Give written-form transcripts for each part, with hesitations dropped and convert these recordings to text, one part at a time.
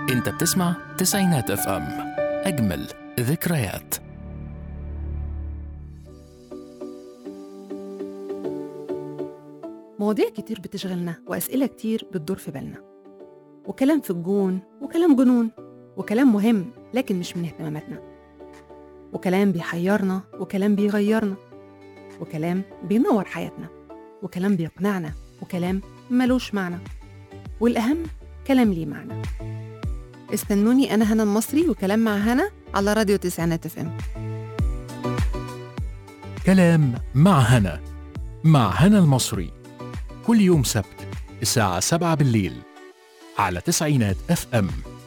انت بتسمع تسعينات اف ام، اجمل ذكريات. مواضيع كتير بتشغلنا وأسئلة كتير بتدور في بالنا، وكلام في الجون وكلام جنون، وكلام مهم لكن مش من اهتماماتنا، وكلام بيحيرنا وكلام بيغيرنا، وكلام بينور حياتنا، وكلام بيقنعنا، وكلام ملوش معنى، والأهم كلام ليه معنى. استنوني، أنا هنا المصري، وكلام مع هنا على راديو تسعينات اف ام. كلام مع هنا، مع هنا المصري، كل يوم سبت الساعة 7 بالليل على تسعينات اف ام.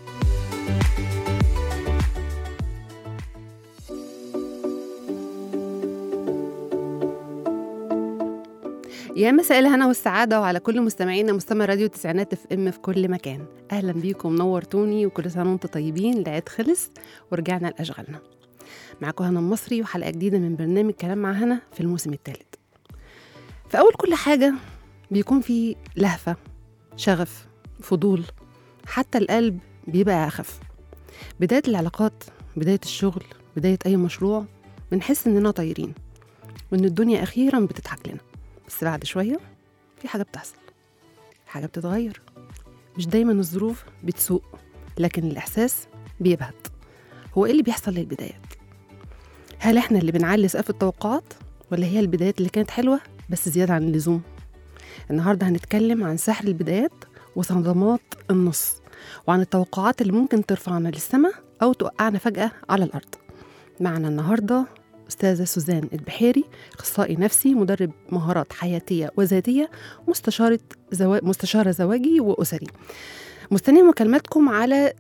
يا مساء الهنا والسعادة وعلى كل مستمعينا مستمع راديو تسعينات اف ام في كل مكان. أهلا بيكم، نورتوني، وكل سنة وانتم طيبين. العيد خلص ورجعنا لأشغالنا. معاكم هنا المصري وحلقة جديدة من برنامج كلام مع هنا في الموسم الثالث. في أول كل حاجة بيكون في لهفة، شغف، فضول، حتى القلب بيبقى أخف. بداية العلاقات، بداية الشغل، بداية أي مشروع، بنحس إننا طايرين وإن الدنيا أخيرا بتضحك لنا. بس بعد شوية في حاجة بتحصل، حاجة بتتغير. مش دايما الظروف بتسوق، لكن الإحساس بيبهت. هو إيه اللي بيحصل للبدايات؟ هل إحنا اللي بنعلي سقف التوقعات، ولا هي البدايات اللي كانت حلوة بس زيادة عن اللزوم؟ النهاردة هنتكلم عن سحر البدايات وصدمات النص، وعن التوقعات اللي ممكن ترفعنا للسماء أو توقعنا فجأة على الأرض. معنا النهاردة أستاذة سوزان البحيري، أخصائي نفسي، مدرب مهارات حياتية وذاتية، مستشارة زواجي وأسري. مستنية مكالماتكم على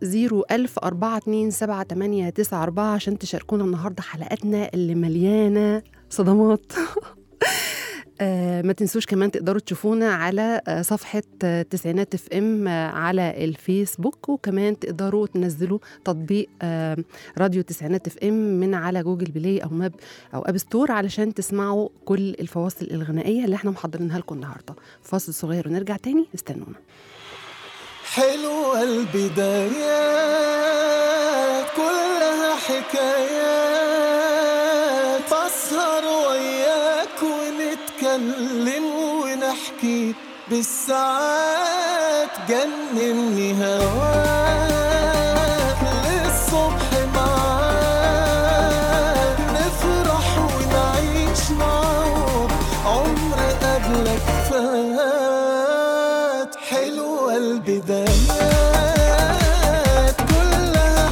01042788994 عشان تشاركونا النهاردة حلقاتنا اللي مليانة صدمات. ما تنسوش كمان تقدروا تشوفونا على صفحة تسعينات اف ام على الفيسبوك، وكمان تقدروا تنزلوا تطبيق راديو تسعينات اف ام من على جوجل بلاي أو أب ستور علشان تسمعوا كل الفواصل الغنائية اللي احنا محضرينها لكم النهاردة. فاصل صغير ونرجع تاني، استنونا. حلوة البدايات كلها حكايات، بسهر وياك ونتكلم ونحكي بالساعات، جنني هواك للصبح معاك، نفرح ونعيش معاك، عمر قبلك فات. حلوة البدايات كلها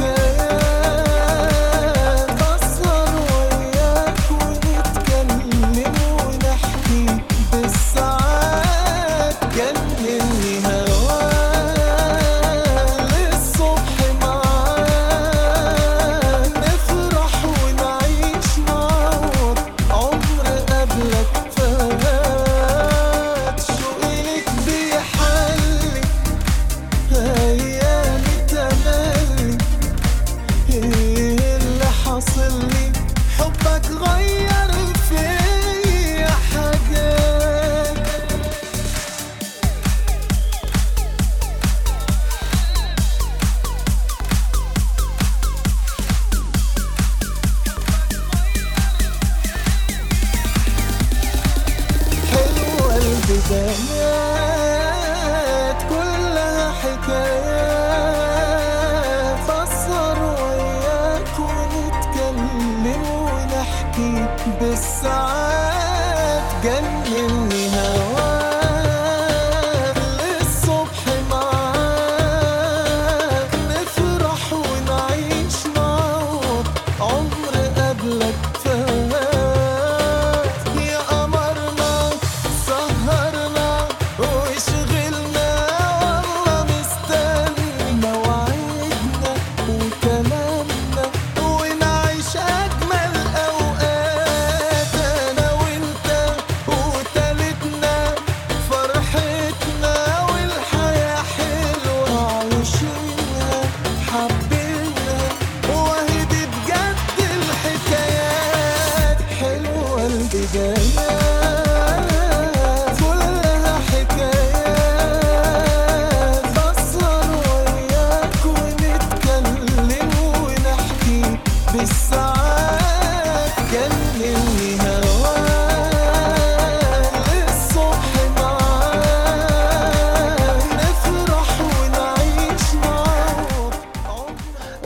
حكايات، بسهر وياك ونتكلم ونحكي بالساعات، جنني هواك للصبح معاك، نفرح ونعيش معاك، عمر قبلك فات. شوقي لك بيحلي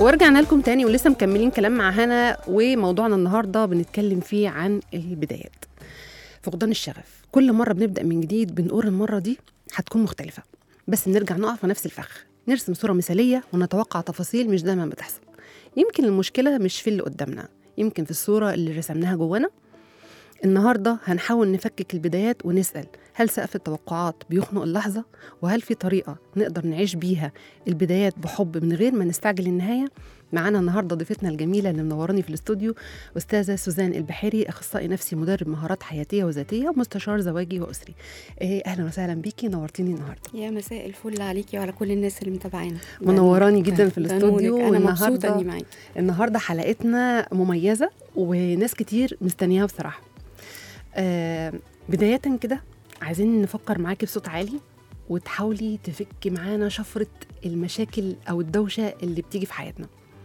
ورجعنا لكم تاني ولسه مكملين كلام مع هنا، وموضوعنا النهارده بنتكلم فيه عن البدايات. فقدان الشغف، كل مره بنبدا من جديد بنقول المره دي هتكون مختلفه، بس بنرجع نقع في نفس الفخ، نرسم صوره مثاليه ونتوقع تفاصيل مش دايما بتحصل. يمكن المشكله مش في اللي قدامنا، يمكن في الصوره اللي رسمناها جوانا. النهارده هنحاول نفكك البدايات ونسال، هل سقف التوقعات بيخنق اللحظه؟ وهل في طريقه نقدر نعيش بيها البدايات بحب من غير ما نستعجل النهايه؟ معانا النهارده ضيفتنا الجميله اللي منوراني في الاستوديو، استاذه سوزان البحيري، اخصائي نفسي، مدرب مهارات حياتيه وذاتيه، ومستشار زواجي واسري. اهلا وسهلا بيكي، نورتيني النهارده. يا مساء الفل عليكي وعلى كل الناس اللي متابعانا. منوراني جدا في الاستوديو. انا مبسوطه اني معاكي. النهارده حلقتنا مميزه وناس كتير مستنياها بصراحه. بدايه كده عايزين نفكر معاكي بصوت عالي وتحاولي تفكي معانا شفرة المشاكل أو الدوشة اللي بتيجي في حياتنا.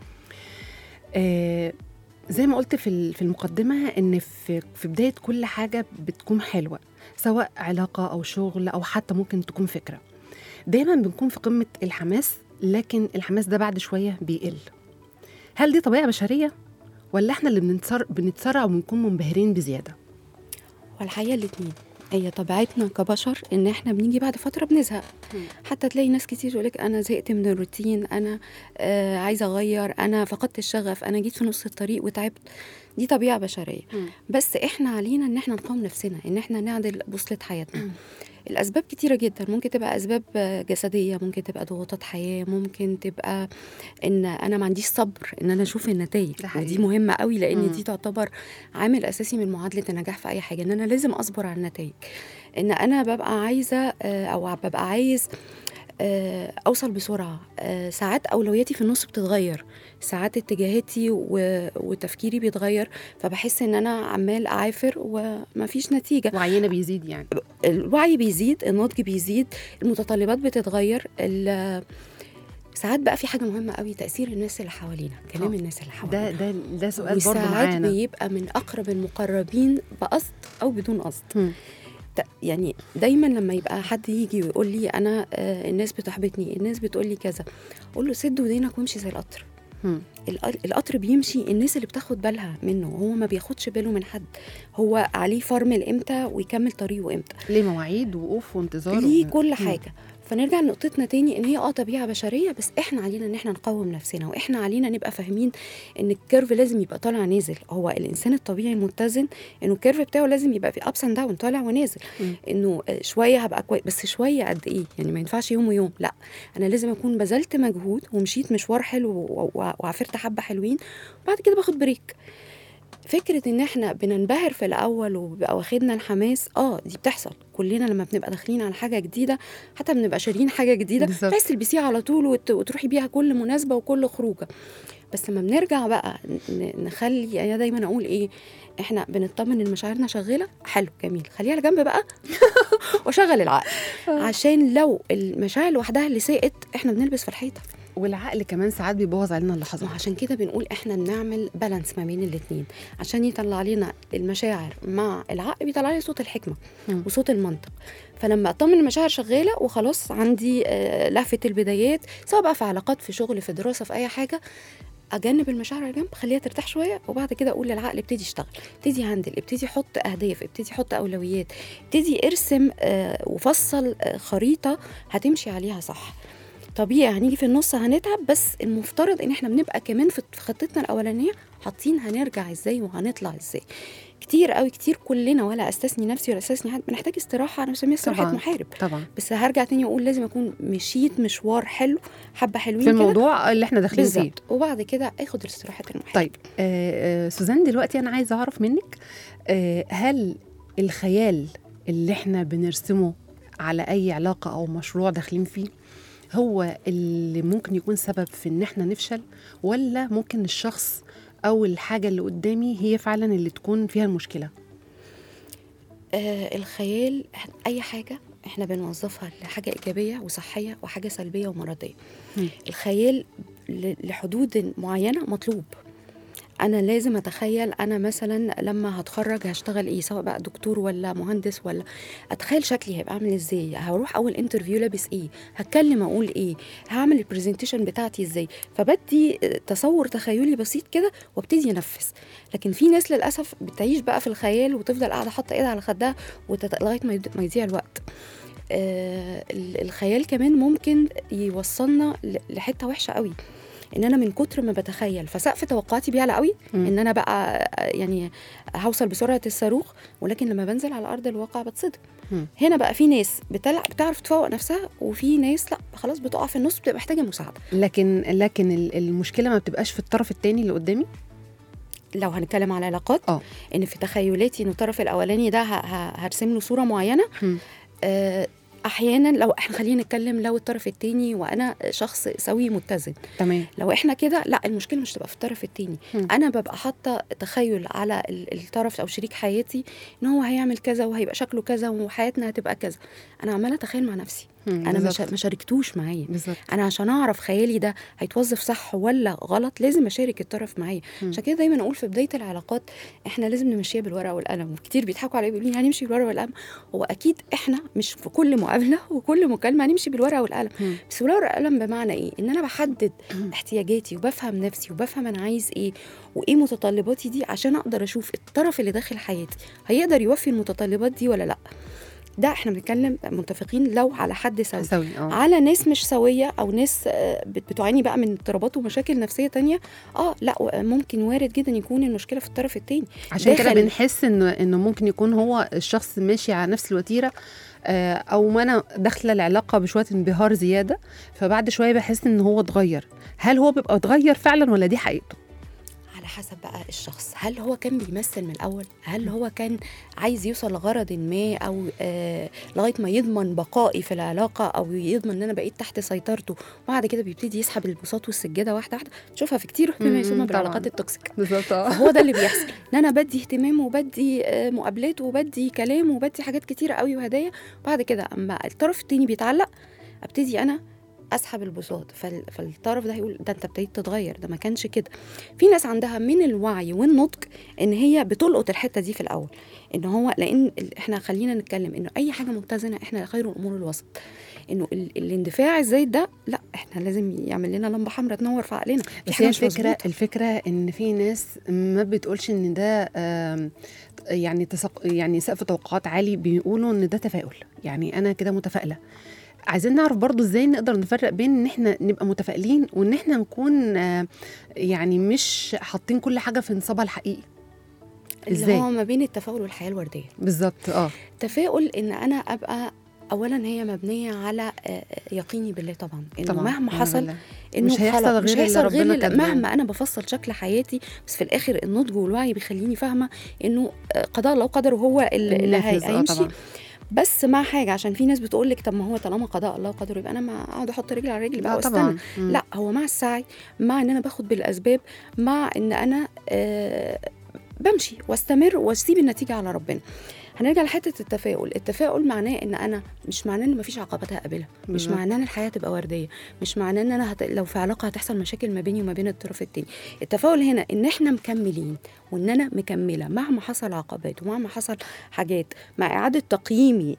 زي ما قلت في المقدمة إن في بداية كل حاجة بتكون حلوة، سواء علاقة أو شغل أو حتى ممكن تكون فكرة. دايما بنكون في قمة الحماس، لكن الحماس ده بعد شوية بيقل. هل دي طبيعة بشرية ولا إحنا اللي بنتسرع وبنكون منبهرين بزيادة؟ والحقيقة الاتنين. هي طبيعتنا كبشر ان احنا بنيجي بعد فتره بنزهق. حتى تلاقي ناس كتير يقولك انا زهقت من الروتين، انا عايزه اغير، انا فقدت الشغف، انا جيت في نص الطريق وتعبت. دي طبيعه بشريه. بس احنا علينا ان احنا نقاوم نفسنا، ان احنا نعدل بوصله حياتنا. الأسباب كتيرة جدا، ممكن تبقى أسباب جسدية، ممكن تبقى ضغوطات حياة، ممكن تبقى إن أنا ما عنديش صبر إن أنا أشوف النتائج، ودي مهمة قوي لأن دي تعتبر عامل أساسي من معادلة النجاح في أي حاجة، إن أنا لازم أصبر على النتائج. إن أنا ببقى عايزة أو ببقى عايز أوصل بسرعة. ساعات أولوياتي في النص بتتغير، ساعات اتجاهاتي وتفكيري بيتغير، فبحس إن أنا عمال أعافر وما فيش نتيجة. وعينا بيزيد، يعني الوعي بيزيد، النضج بيزيد، المتطلبات بتتغير. ساعات بقى في حاجة مهمة قوي، تأثير الناس اللي حوالينا، كلام الناس اللي حوالينا. ده سؤال برضه معانا. وساعات بيبقى من أقرب المقربين بقصد أو بدون قصد. يعني دايما لما يبقى حد يجي ويقول لي انا الناس بتحبطني، الناس بتقول لي كذا، اقول له سد ودينك وامشي زي القطر. القطر بيمشي، الناس اللي بتاخد بالها منه، هو ما بياخدش باله من حد، هو عليه فرمل امتى ويكمل طريقه امتى، ليه مواعيد وقوف وانتظار، ليه كل حاجه. فنرجع لنقطتنا تاني، ان هي طبيعه بشريه، بس احنا علينا ان احنا نقوم نفسنا، واحنا علينا نبقى فاهمين ان الكيرف لازم يبقى طالع نازل. هو الانسان الطبيعي المتزن انه الكيرف بتاعه لازم يبقى في ابس اند داون، طالع ونازل. انه شويه هبقى كويس، بس شويه قد ايه؟ يعني ما ينفعش يوم ويوم، لا، انا لازم اكون بذلت مجهود ومشيت مشوار حلو وعفرت حبه حلوين، وبعد كده باخد بريك. فكرة ان احنا بننبهر في الاول وبقى واخدنا الحماس، دي بتحصل كلنا لما بنبقى داخلين على حاجة جديدة، حتى بنبقى شارين حاجة جديدة تحس تلبسيها على طول وتروحي بيها كل مناسبة وكل خروجة. بس لما بنرجع بقى نخلي، انا دايما اقول ايه، احنا بنطمن ان مشاعرنا شغالة، حلو جميل، خليها على جنب بقى وشغل العقل، عشان لو المشاعر لوحدها اللي ساقت احنا بنلبس في الحيطة. والعقل كمان ساعات بيبوظ علينا اللحظات. عشان كده بنقول احنا بنعمل بالانس ما بين الاثنين، عشان يطلع لنا المشاعر مع العقل، بيطلع لي صوت الحكمه وصوت المنطق. فلما اطمن المشاعر شغاله وخلاص عندي لفه البدايات، سواء بقى في علاقات، في شغل، في دراسه، في اي حاجه، اجنب المشاعر على جنب، خليها ترتاح شويه، وبعد كده اقول للعقل ابتدي اشتغل، ابتدي هندل، ابتدي حط اهداف، ابتدي حط اولويات، ابتدي ارسم وفصل خريطه هتمشي عليها صح. طبيعي هنيجي في النص هنتعب، بس المفترض ان احنا بنبقى كمان في خطتنا الاولانيه حاطين هنرجع ازاي وهنطلع ازاي. كتير قوي، كتير كلنا، ولا استثني نفسي ولا استثني حد، بنحتاج استراحه، انا بسميها استراحه محارب طبعا. بس هرجع تاني واقول لازم اكون مشيت مشوار حلو، حبه حلوين في الموضوع اللي احنا داخلين فيه، وبعد كده اخد استراحه المحارب. طيب سوزان، دلوقتي انا عايزه اعرف منك، هل الخيال اللي احنا بنرسمه على اي علاقه او مشروع داخلين فيه هو اللي ممكن يكون سبب في ان احنا نفشل، ولا ممكن الشخص او الحاجه اللي قدامي هي فعلا اللي تكون فيها المشكله؟ الخيال، اي حاجه احنا بنوظفها لحاجه ايجابيه وصحيه وحاجه سلبيه ومرضيه. الخيال لحدود معينه مطلوب. انا لازم اتخيل انا مثلا لما هتخرج هشتغل ايه، سواء بقى دكتور ولا مهندس، ولا اتخيل شكلي هيبقى عامل ازاي، هروح اول انترفيو لابس ايه، هتكلم اقول ايه، هعمل البرزنتيشن بتاعتي ازاي. فبدي تصور تخيلي بسيط كده وابتدي انفذ. لكن في ناس للاسف بتعيش بقى في الخيال وتفضل قاعده حاطه ايدها على خدها لغايه ما يضيع الوقت. الخيال كمان ممكن يوصلنا لحته وحشه قوي، ان انا من كتر ما بتخيل فسقف توقعاتي بيعلى قوي، ان انا بقى يعني هوصل بسرعه الصاروخ، ولكن لما بنزل على ارض الواقع بتصدم. هنا بقى في ناس بتعرف تفوق نفسها، وفي ناس لا خلاص بتقع في النص، بتبقى محتاجه مساعده. لكن المشكله ما بتبقاش في الطرف الثاني اللي قدامي. لو هنتكلم على علاقات، ان في تخيلاتي ان الطرف الاولاني ده هرسم له صوره معينه. احيانا لو احنا خلينا نتكلم لو الطرف التاني وانا شخص سوي متزن، تمام، لو احنا كده لا، المشكله مش تبقى في الطرف التاني. انا ببقى حاطه تخيل على الطرف او شريك حياتي ان هو هيعمل كذا وهيبقى شكله كذا وحياتنا هتبقى كذا، انا عماله اتخيل مع نفسي، انا ما شاركتوش معايا. انا عشان اعرف خيالي ده هيتوظف صح ولا غلط لازم اشارك الطرف معايا. عشان كده دايما اقول في بدايه العلاقات احنا لازم نمشيها بالورقه والقلم. وكتير بيضحكوا عليا بيقولوا لي هنمشي بالورقه والقلم. هو اكيد احنا مش في كل مقابله وكل مكالمه هنمشي بالورقه والقلم، بس بالورقه والقلم بمعنى ايه؟ ان انا بحدد احتياجاتي وبفهم نفسي وبفهم انا عايز ايه وايه متطلباتي دي، عشان اقدر اشوف الطرف اللي داخل حياتي هيقدر يوفي المتطلبات دي ولا لا. ده احنا بنتكلم متفقين لو على حد سوي. على ناس مش سوية او ناس بتعاني بقى من اضطرابات ومشاكل نفسية تانية، لا ممكن وارد جدا يكون المشكلة في الطرف التاني. عشان كده بنحس انه ممكن يكون هو الشخص ماشي على نفس الوتيرة، او ما انا داخله العلاقه بشويه انبهار زياده، فبعد شويه بحس ان هو اتغير. هل هو بيبقى اتغير فعلا ولا دي حقيقته؟ على حسب بقى الشخص، هل هو كان بيمثل من الأول، هل هو كان عايز يوصل لغرض ما، أو لغاية ما يضمن بقائي في العلاقة، أو يضمن أن أنا بقيت تحت سيطرته، وبعد كده بيبتدي يسحب البساط والسجادة واحدة واحدة. تشوفها في كتير مما يسمى بالعلاقات التوكسيك. بالظبط. هو ده اللي بيحصل، ان انا بدي اهتمام وبدي مقابلات وبدي كلام وبدي حاجات كتيرة قوي وهدايا، بعد كده اما الطرف التاني بيتعلق ابتدي انا اسحب البساط، فالطرف ده هيقول ده انت ابتديت تتغير، ده ما كانش كده. في ناس عندها من الوعي والنضج ان هي بتلقط الحته دي في الاول، ان هو لان احنا خلينا نتكلم انه اي حاجه متزنه احنا خير الامور الوسط، انه الاندفاع الزايد ده لا، احنا لازم يعمل لنا لمبه حمراء تنور في عقلنا. بس هي الفكره ان في ناس ما بتقولش ان ده يعني سقف توقعات عالي، بيقولوا ان ده تفاؤل، يعني انا كده متفائله. عايزين نعرف برضو ازاي نقدر نفرق بين ان احنا نبقى متفائلين وان احنا نكون يعني مش حاطين كل حاجه في نصابها الحقيقي. ازاي؟ هو ما بين التفاؤل والحياه الورديه. بالظبط. تفاؤل ان انا ابقى اولا هي مبنيه على يقيني بالله طبعا، انه طبعاً مهما حصل انه مش هيحصل غير مهما انا بفصل شكل حياتي، بس في الاخر النضج والوعي بيخليني فاهمه انه قضاء الله وقدره هو اللي هيمشي. بس مع حاجه، عشان في ناس بتقول لك طب ما هو طالما قضاء الله وقدره يبقى انا ما اقعد احط رجلي على رجلي بقى واستنى. لا، هو مع السعي، مع ان انا باخد بالاسباب، مع ان انا بمشي واستمر واسيب النتيجه على ربنا. هنرجع لحته التفاؤل معناه ان انا مش معناه ان مفيش عقبات هقابلها، مش معناه ان الحياه تبقى ورديه، مش معناه ان انا لو في علاقه هتحصل مشاكل ما بيني وما بين الطرف التاني. التفاؤل هنا ان احنا مكملين، وان انا مكمله مهما حصل عقبات ومهما حصل حاجات، مع اعاده تقييمي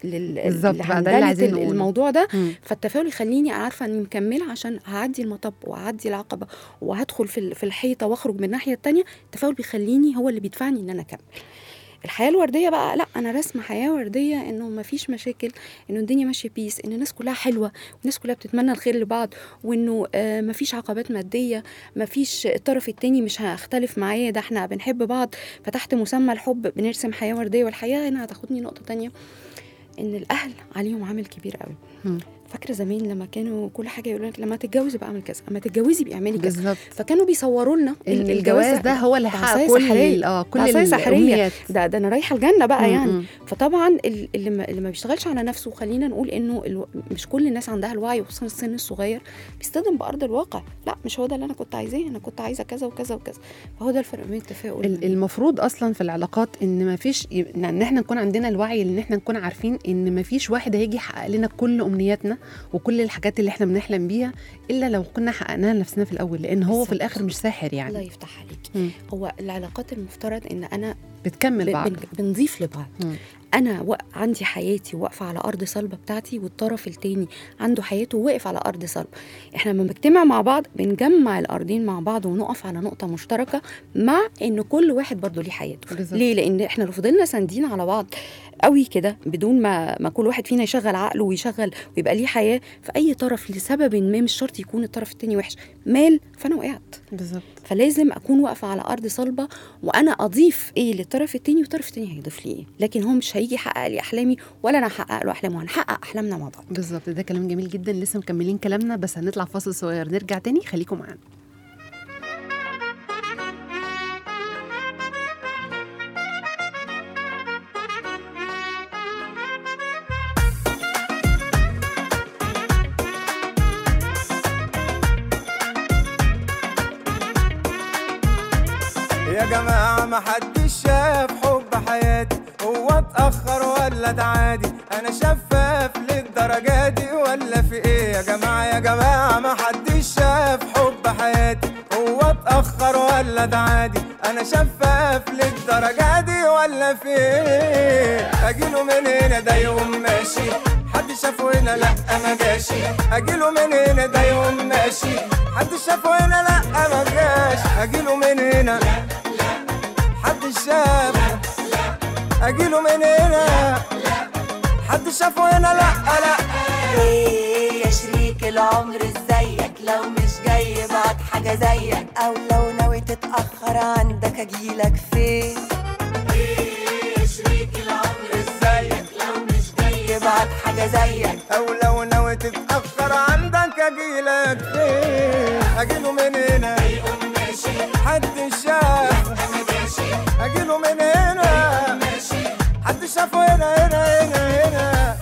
الموضوع ده. فالتفاؤل يخليني عارفه اني مكمله عشان هعدي المطب وهعدي العقبه وهدخل في الحيطه واخرج من الناحيه التانيه. التفاؤل بيخليني هو اللي بيدفعني ان انا اكمل. الحياة الوردية بقى لا، أنا رسمة حياة وردية إنه ما فيش مشاكل، إنه الدنيا ماشية بيس، إن الناس كلها حلوة والناس كلها بتتمنى الخير لبعض، وإنه ما فيش عقبات مادية، ما فيش الطرف التاني مش هختلف معايا، ده إحنا بنحب بعض، فتحت مسمى الحب بنرسم حياة وردية. والحياة هنا هتاخدني نقطة تانية، إن الأهل عليهم عامل كبير قوي. فاكره زمان لما كانوا كل حاجه يقولوا لك لما تتجوزي بقى اعمل كذا، اما تتجوزي بقى اعملي كذا، فكانوا بيصوروا لنا ان الجواز ده هو اللي حقق كل الامنيات، ده انا رايحه الجنه بقى يعني. فطبعا اللي ما بيشتغلش على نفسه، خلينا نقول انه مش كل الناس عندها الوعي، وخصوصا السن الصغير بيصطدم بارض الواقع. لا، مش هو ده اللي انا كنت عايزاه، انا كنت عايزه كذا وكذا وكذا. فهو ده الفرق بين التفاؤل. المفروض اصلا في العلاقات ان ما فيش، ان احنا نكون عندنا الوعي، ان احنا نكون عارفين ان ما فيش واحد هيجي يحقق لنا كل امنياتنا، حياتنا وكل الحاجات اللي احنا بنحلم بيها الا لو كنا حققناها لنفسنا في الاول، لان هو في بالظبط. الاخر مش ساحر الله يعني. يفتح عليكي. هو العلاقات المفترض ان انا بتكمل بعض. بنضيف لبعض. مم. انا عندي حياتي واقفه على ارض صلبه بتاعتي، والطرف التاني عنده حياته واقف على ارض صلبه. احنا لما بنجتمع مع بعض بنجمع الارضين مع بعض ونقف على نقطه مشتركه، مع ان كل واحد برضو ليه حياته. بالظبط. ليه؟ لان احنا لو فضلنا ساندين على بعض قوي كده بدون ما كل واحد فينا يشغل عقله ويشغل ويبقى ليه حياه، فاي طرف لسبب ما مش شرط يكون الطرف التاني وحش مال، فانا وقعت. بالظبط. فلازم اكون واقفه على ارض صلبه، وانا اضيف ايه للطرف التاني والطرف التاني هيضيف لي ايه. لكن هو مش هيجي يحقق لي احلامي ولا انا هحقق له احلامه، هنحقق احلامنا مع بعض. بالظبط. ده كلام جميل جدا. لسه مكملين كلامنا بس هنطلع فاصل صغير، نرجع تاني، خليكم معانا. يا جماعة ما حدش شاف حب حياتي، هو اتأخر ولا ده عادي؟ أنا شفاف للدرجة دي ولا في إيه؟ يا جماعة ما حدش شاف حب حياتي، هو اتأخر ولا ده عادي؟ أنا شفاف للدرجة دي ولا في إيه؟ أجيله من هنا ده يوم ماشي، حد شافه هنا لأ ما جاشي. أجيله من هنا ده يوم ماشي، حد شافه هنا لأ ما جاش. أجيله من هنا حد شاف، اجيله من هنا حد شافه هنا لأ لأ. ايه يا شريك العمر ازيك؟ لو مش جاي بعد حاجة زيك، او لو ناوي تتأخر عندك اجيلك فين؟ ايه يا شريك العمر ازيك؟ لو مش جاي بعد حاجة زيك، او لو ناوي تتأخر عندك اجيلك فين؟ اجيله من هنا حد شاف، اجيله من هنا حد شافه هنا هنا هنا هنا.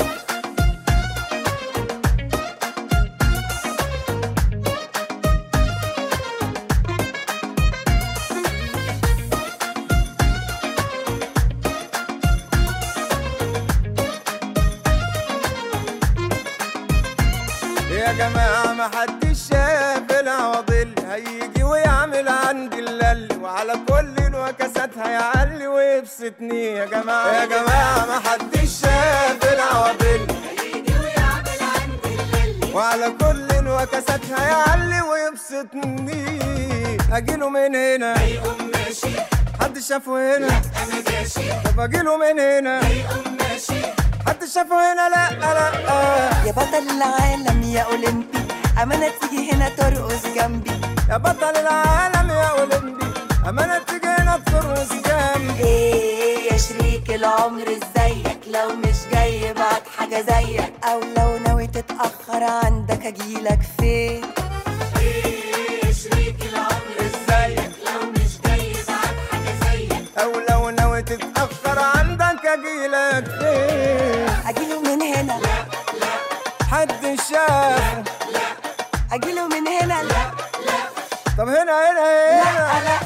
يا جماعة ما حدش شاف العواضل، هيجي ويعمل عندي اللل، وعلى كل الوكسات هيعلي ويبسطني. يا جماعة ما حدش شاف العواضل، هيجي ويعمل عندي اللل، وعلى كل الوكسات هيعلي ويبسطني. اجيله من هنا هيقوم ماشي، حد شافه هنا انا جاشي. طب اجيله من هنا هيقوم ماشي، حد شافه هنا لأ لأ. يا بطل العالم يا اولمبي، امانة تيجي هنا ترقص جنبي. يا بطل العالم يا اولمبي، امانة تيجي هنا ترقص جنبي. ايه يا شريك العمر ازيك؟ لو مش جاي بعد حاجة زيك، او لو ناوي تتأخر عندك اجيلك فين؟ ايه يا شريك العمر ازيك؟ لو مش جاي بعد حاجة زيك، او لو ناوي تتأخر عندك اجيلك فين؟ اجيله من هنا حد شاف، اجيله من هنا طب هنا هنا لا.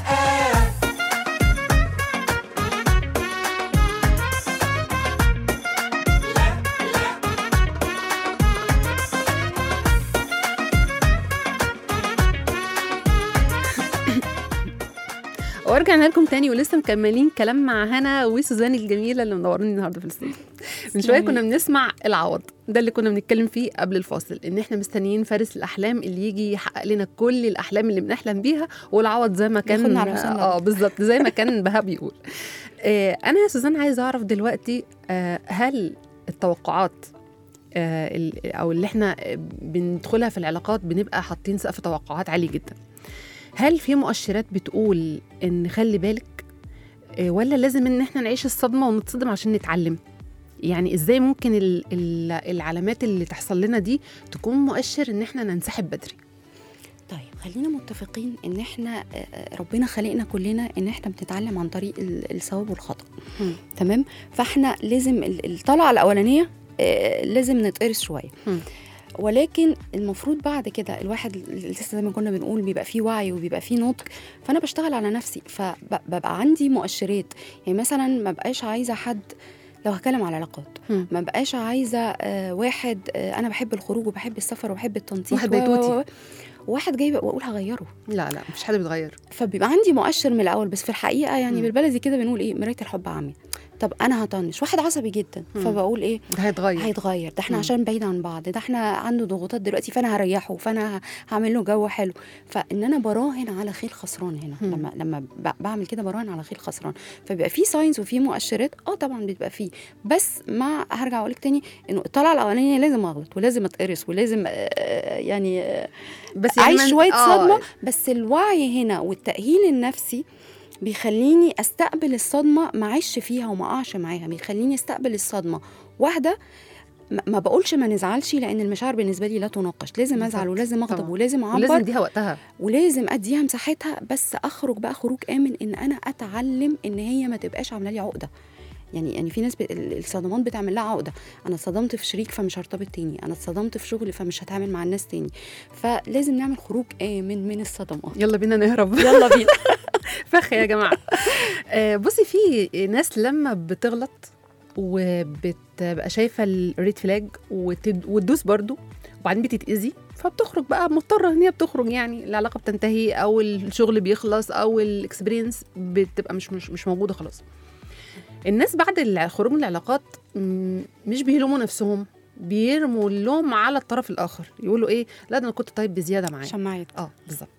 ورجعنا لكم تاني ولسه مكملين كلام مع هنا وسوزان الجميله اللي منوروني النهارده في الاستوديو. من شويه كنا بنسمع العوض، ده اللي كنا بنتكلم فيه قبل الفاصل، ان احنا مستنيين فارس الاحلام اللي يجي يحقق لنا كل الاحلام اللي بنحلم بيها، والعوض زي ما كان بالظبط زي ما كان بهاء بيقول. انا يا سوزان عايزه اعرف دلوقتي، هل التوقعات او اللي احنا بندخلها في العلاقات بنبقى حاطين سقف توقعات عالي جدا، هل في مؤشرات بتقول ان خلي بالك، ولا لازم ان احنا نعيش الصدمه ونتصدم عشان نتعلم؟ يعني ازاي ممكن العلامات اللي تحصل لنا دي تكون مؤشر ان احنا ننسحب بدري؟ طيب خلينا متفقين ان احنا ربنا خلقنا كلنا ان احنا بنتعلم عن طريق الصواب والخطأ. تمام. فاحنا لازم الطلعه الاولانيه لازم نتقرص شويه، ولكن المفروض بعد كده الواحد لسه زي ما كنا بنقول بيبقى فيه وعي وبيبقى فيه نضج، فانا بشتغل على نفسي، فببقى عندي مؤشرات. يعني مثلا ما بقاش عايزه حد لو هتكلم على علاقات ما بقاش عايزه واحد انا بحب الخروج وبحب السفر وبحب التنطيط، واحد بيتوتي، واحد جاي واقول هغيره. لا مفيش حد بيتغير. فبيبقى عندي مؤشر من الاول، بس في الحقيقه يعني بالبلدي كده بنقول ايه، مرايه الحب عمي. طب انا هطنش واحد عصبي جدا، فبقول ايه، ده هيتغير، ده احنا عشان بعيد عن بعض، ده احنا عنده ضغوطات دلوقتي، فانا هريحه، فانا هعمل له جو حلو. فان انا براهن على خيل خسران هنا. لما بعمل كده براهن على خيل خسران. فبيبقى في ساينز وفي مؤشرات، طبعا بيبقى فيه، بس ما هرجع اقول لك تاني انه الطلعه الاولانيه لازم اغلط ولازم اتقرص ولازم يعني بس عايش شويه صدمه. بس الوعي هنا والتاهيل النفسي بيخليني استقبل الصدمه، ما اعيش فيها وما اقعش معاها، بيخليني استقبل الصدمه واحده. ما بقولش ما نزعلش، لان المشاعر بالنسبه لي لا تناقش، لازم ازعل ولازم اغضب ولازم اعبر ولازم اديها وقتها ولازم اديها مساحتها، بس اخرج بقى خروج امن، ان انا اتعلم ان هي ما تبقاش عامله لي عقده. يعني في ناس الصدمات بتعمل لها عقده، انا اتصدمت في شريك فمش هرتبط تاني، انا اتصدمت في شغل فمش هتعامل مع الناس تاني. فلازم نعمل خروج امن من الصدمات. يلا بينا نهرب. يلا بينا. فخ يا جماعه. بصي، في ناس لما بتغلط وبتبقى شايفه الريد فلاج وتدوس برضو، وبعدين بتتاذي، فبتخرج بقى مضطره ان هي بتخرج، يعني العلاقه بتنتهي او الشغل بيخلص او الاكسبيرينس بتبقى مش موجوده خلاص. الناس بعد الخروج من العلاقات مش بيلوموا نفسهم، بيرموا اللوم على الطرف الاخر، يقولوا ايه، لا ده انا كنت طيب بزياده معاه. شمعت. بالظبط.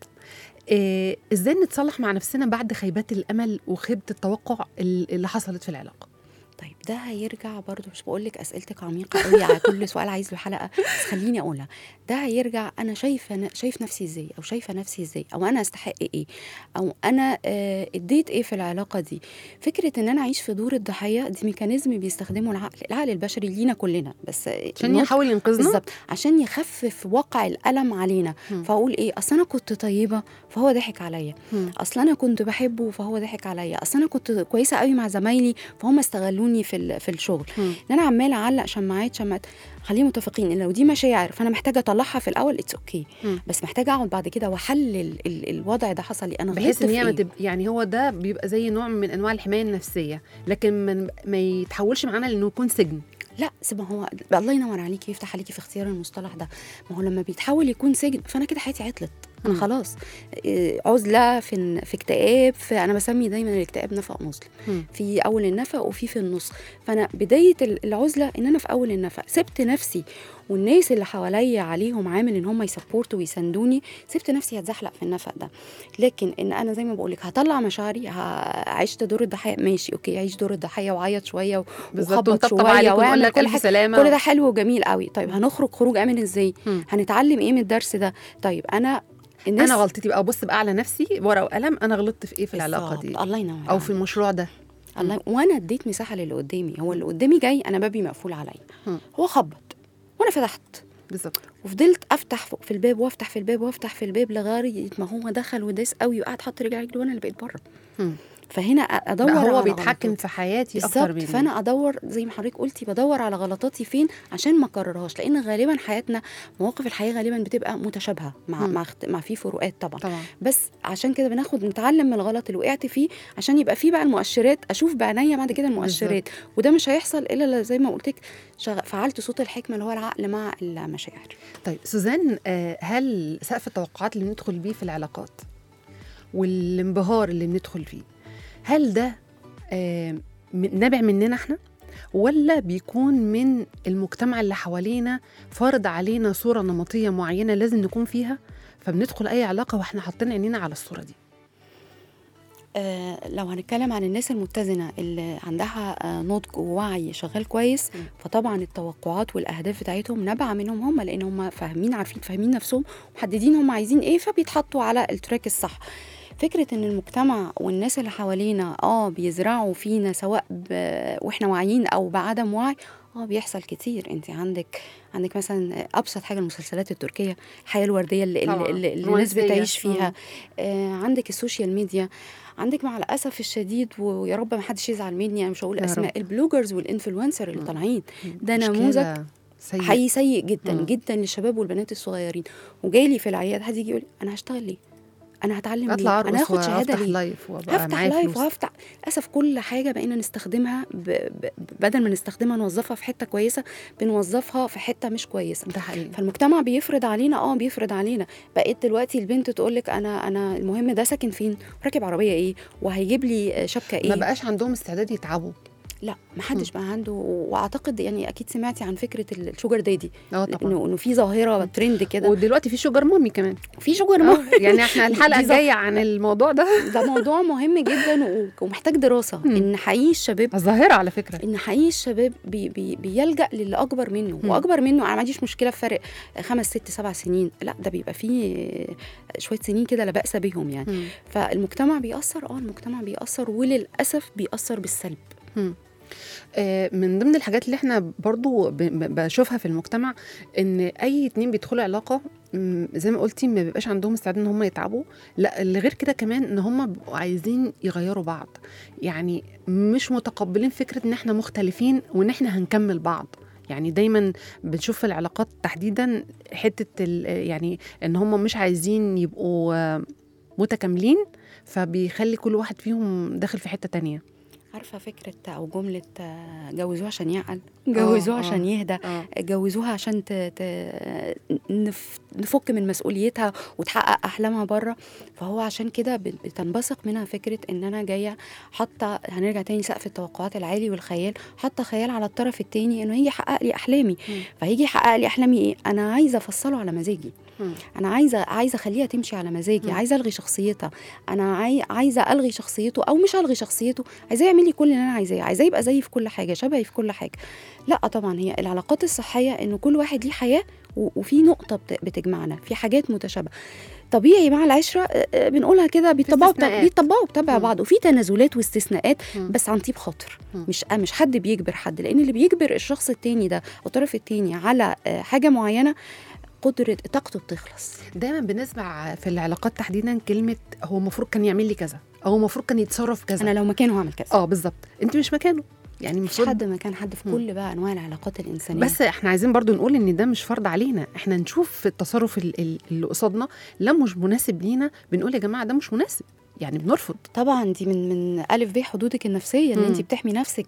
ازاي نتصالح مع نفسنا بعد خيبات الامل وخيبه التوقع اللي حصلت في العلاقه؟ طيب ده هيرجع برضو، مش بقولك اسئلتك عميقه قوي على كل سؤال عايز له حلقه، بس خليني اقولها. ده هيرجع انا شايف نفسي ازاي، او شايفه نفسي ازاي، او انا استحق ايه، او انا اديت ايه في العلاقه دي. فكره ان انا اعيش في دور الضحيه دي ميكانيزم بيستخدمه العقل البشري لينا كلنا، بس عشان يحاول ينقذنا. بالظبط، عشان يخفف وقع الالم علينا. فاقول ايه، اصل انا كنت طيبه فهو ضحك عليا، اصل انا كنت بحبه فهو ضحك عليا، اصل انا كنت كويسه قوي مع زمايلي فهم استغلوني في الشغل. ان انا عماله اعلق شماعات. خلينا متفقين ان لو دي مشاعر فانا محتاجه اطلعها في الاول، اتس اوكي، بس محتاجه اقعد بعد كده واحلل الوضع ده حصل لي انا غلطت بحيث ان هي إيه؟ يعني هو ده بيبقى زي نوع من انواع الحمايه النفسيه، لكن ما يتحولش معانا لانه يكون سجن. لا، ما هو الله ينور عليكي، يفتح عليكي في اختيار المصطلح ده. ما هو لما بيتحول يكون سجن فانا كده حياتي عطلت، انا خلاص عزله في اكتئاب. انا بسمي دايما الاكتئاب نفق نصل، في اول النفق وفي النص. فانا بدايه العزله ان انا في اول النفق سبت نفسي، والناس اللي حواليا عليهم عامل ان هم يسبورتوا ويساندوني، سبت نفسي هتزحلق في النفق ده. لكن ان انا زي ما بقولك هطلع مشاعري، عشت دور الضحيه، ماشي اوكي، عيش دور الضحيه وعيط شويه وخبط شويه واعمل كل حاجه، كل ده حلو وجميل قوي. طيب هنخرج خروج امن ازاي؟ هنتعلم ايه من الدرس ده؟ طيب انا غلطتي بقى، ابص بقى على نفسي ورقه وقلم، انا غلطت في ايه في العلاقه دي، الله ينور، او في المشروع ده، الله. وانا اديت مساحه للي قدامي. هو اللي قدامي جاي، انا بابي مقفول عليا، هو خبط وانا فتحت بالظبط، وفضلت افتح في الباب وافتح في الباب وافتح في الباب لغايه ما هو دخل وداس قوي وقعد حط رجلي وانا اللي بقيت بره. فهنا ادور هو على بيتحكم في حياتي اكتر مني. فانا ادور زي ما حضرتك قلتي، بدور على غلطاتي فين عشان ما اكررهاش، لان غالبا حياتنا، مواقف الحياه غالبا بتبقى متشابهه مع في فروقات طبعا. بس عشان كده نتعلم من الغلط اللي وقعت فيه، عشان يبقى فيه بقى المؤشرات، اشوف بعينيا بعد كده المؤشرات بالزبط. وده مش هيحصل الا زي ما قلت لك، فعلت صوت الحكمه اللي هو العقل مع المشاعر. طيب سوزان، هل سقف التوقعات اللي بندخل بيه في العلاقات والانبهار اللي بندخل فيه، هل ده نابع مننا احنا، ولا بيكون من المجتمع اللي حوالينا فرض علينا صورة نمطية معينة لازم نكون فيها، فبندخل أي علاقة وإحنا حاطين عينينا على الصورة دي؟ لو هنتكلم عن الناس المتزنة اللي عندها نضج ووعي شغال كويس، فطبعا التوقعات والأهداف بتاعتهم نابعة منهم هم، لأن هم فاهمين نفسهم، محددين هم عايزين إيه، فبيتحطوا على التراك الصح. فكرة ان المجتمع والناس اللي حوالينا بيزرعوا فينا، سواء واحنا واعيين او بعدم وعي، بيحصل كتير. انت عندك مثلا ابسط حاجه المسلسلات التركيه، الحياه الورديه اللي الناس بتعيش فيها. عندك السوشيال ميديا، عندك مع الاسف الشديد، ويا رب ما حدش يزعل مني، انا مش هقول اسماء، البلوجرز والانفلونسر اللي طالعين، ده نموذج حقيقي سيء جدا جدا للشباب والبنات الصغيرين. وجاي لي في العياده حد يجي يقول انا هشتغل ليه؟ انا هتعلم اطلع ليه؟ انا ارقص هاخد شهاده وافتح ليه؟ لايف وابقى هفتح معايا لايف فلوس. وهفتح. للاسف كل حاجه بقينا نستخدمها بدل ما نستخدمها نوظفها في حته كويسه، بنوظفها في حته مش كويسه. ده حقيقي. فالمجتمع بيفرض علينا، بيفرض علينا. بقيت دلوقتي البنت تقول لك انا المهم ده ساكن فين، راكب عربيه ايه، وهيجيب لي شبكه ايه. ما بقاش عندهم استعداد يتعبوا. لا، ما حدش بقى عنده. واعتقد يعني اكيد سمعتي عن فكره الشوجر دادي، طبعا. انه في ظاهره ترند كده، ودلوقتي في شوجر مامي كمان. في شوجر مامي. يعني احنا الحلقه الجايه عن الموضوع ده. ده موضوع مهم جدا ومحتاج دراسه. ان حقيقي الشباب الظاهره على فكره، ان حقيقي الشباب بيلجأ للي اكبر منه. واكبر منه انا ما عنديش مشكله في فرق 5 6 7 سنين، لا ده بيبقى فيه شويه سنين كده لا بأس بهم يعني. فالمجتمع بيأثر، المجتمع بيأثر، وللاسف بيأثر بالسلب. من ضمن الحاجات اللي احنا برضو بشوفها في المجتمع ان اي اتنين بيدخلوا علاقه زي ما قلتي ما بيبقاش عندهم استعداد ان هم يتعبوا. لا، اللي غير كده كمان ان هم بيبقوا عايزين يغيروا بعض، يعني مش متقبلين فكره ان احنا مختلفين وان احنا هنكمل بعض. يعني دايما بنشوف في العلاقات تحديدا حته يعني ان هم مش عايزين يبقوا متكاملين، فبيخلي كل واحد فيهم داخل في حته تانية. عارفه فكره او جمله جوزوه عشان يعقل، جوزوه عشان يهدى، جوزوها عشان نفك من مسؤوليتها وتحقق احلامها بره. فهو عشان كده بتنبثق منها فكره ان انا جايه حاطه، هنرجع تاني سقف التوقعات العالي والخيال، حاطه خيال على الطرف التاني انه هيجي يحقق لي احلامي. فهيجي يحقق لي احلامي ايه؟ انا عايزه افصله على مزاجي، انا عايزه اخليها تمشي على مزاجي، عايزه الغي شخصيتها، انا عايزه الغي شخصيته او مش الغي شخصيته، عايزاه يعمل لي كل اللي انا عايزاه يبقى زيي في كل حاجه، شبهي في كل حاجه. لا طبعا، هي العلاقات الصحيه انه كل واحد ليه حياه وفي نقطه بتجمعنا، في حاجات متشابهه. طبيعي مع العشره بنقولها كده بيطبقوا بطبع بعض، وفي تنازلات واستثناءات بس عن طيب خاطر. مش حد بيجبر حد، لان اللي بيجبر الشخص التاني ده او الطرف التاني على حاجه معينه قدرة طاقته بتخلص. دايما بنسمع في العلاقات تحديدا كلمة هو المفروض كان يعمل لي كذا، أو المفروض كان يتصرف كذا، أنا لو مكانه هعمل كذا. بالظبط، أنت مش مكانه. يعني مش حد مكان حد في كل بقى أنواع العلاقات الإنسانية. بس احنا عايزين برضو نقول إن ده مش فرض علينا، احنا نشوف التصرف اللي قصادنا لا مش مناسب لينا، بنقول يا جماعة ده مش مناسب، يعني بنرفض. طبعا دي من ألف ب حدودك النفسية، ان انت بتحمي نفسك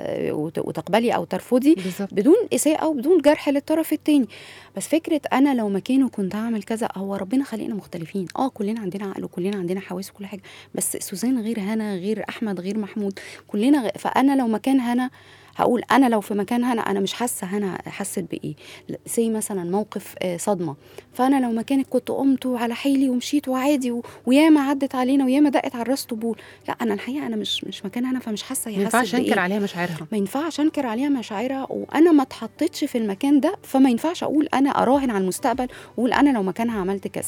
وتقبلي او ترفضي بالزبط. بدون اساءة وبدون جرح للطرف التاني. بس فكرة انا لو مكانه كنت هعمل كذا، هو ربنا خلقنا مختلفين، كلنا عندنا عقل وكلنا عندنا حواس وكل حاجة، بس سوزان غير هنا غير احمد غير محمود، كلنا فانا لو مكان هنا هقول انا لو في مكان هنا مش حاسه هنا حست بايه. زي مثلا موقف صدمه، فانا لو مكانك كنت قمت على حيلي ومشيت وعادي وياما عدت علينا وياما دقت على الراس طبول. لا انا الحقيقه انا مش مكان هنا، فمش حاسه هي حست بايه. ما ينفعش انكر عليها مشاعرها، ما ينفعش انكر عليها مشاعرها، وانا ما اتحطيتش في المكان ده، فما ينفعش اقول انا اراهن على المستقبل واقول انا لو مكانها عملت كذا.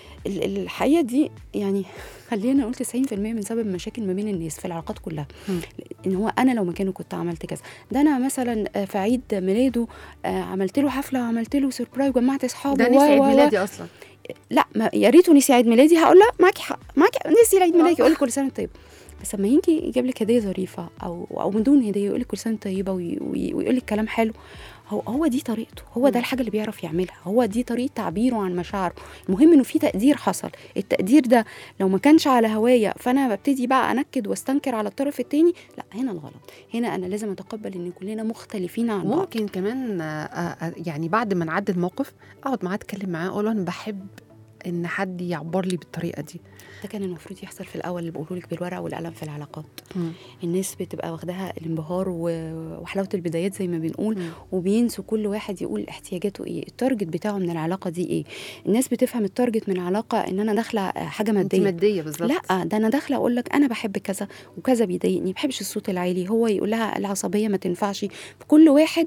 الحقيقه دي يعني خلينا نقول 90% من سبب مشاكل ما بين الناس في العلاقات كلها، ان هو انا لو مكانه كنت عملت كذا. ده انا مثلا في عيد ميلاده عملت له حفله وعملت له سربرايز وجمعت اصحابه. ده نسي عيد ميلادي اصلا. لا يا ريته نسي عيد ميلادي، هقول لا معاكي حق، معاكي نسي عيد ميلادي، يقول لي كل سنه طيب. بس لما يجي يجيب لك هديه ظريفه او من دون هديه، يقول لك كل سنه طيبه ويقول لك كلام حلو، هو دي طريقته، هو ده الحاجه اللي بيعرف يعملها، هو دي طريقه تعبيره عن مشاعره. المهم انه في تقدير حصل، التقدير ده لو ما كانش على هوايه فانا ببتدي بقى انكد واستنكر على الطرف التاني، لا هنا الغلط. هنا انا لازم اتقبل ان كلنا مختلفين عن بعض. ممكن كمان يعني بعد ما نعدي الموقف اقعد معاه اتكلم معاه اقول له انا بحب ان حد يعبر لي بالطريقه دي. ده كان المفروض يحصل في الاول، اللي بقوله لك بالورقه والقلم في العلاقات. الناس بتبقى واخداها الانبهار وحلاوه البدايات زي ما بنقول، وبينسوا كل واحد يقول احتياجاته ايه، التارجت بتاعه من العلاقه دي ايه. الناس بتفهم التارجت من العلاقه ان انا داخله حاجه ماديه بالظبط. لا، ده انا داخله اقول لك انا بحب كذا وكذا بيضايقني، ما بحبش الصوت العالي، هو يقول لها العصبيه ما تنفعش. كل واحد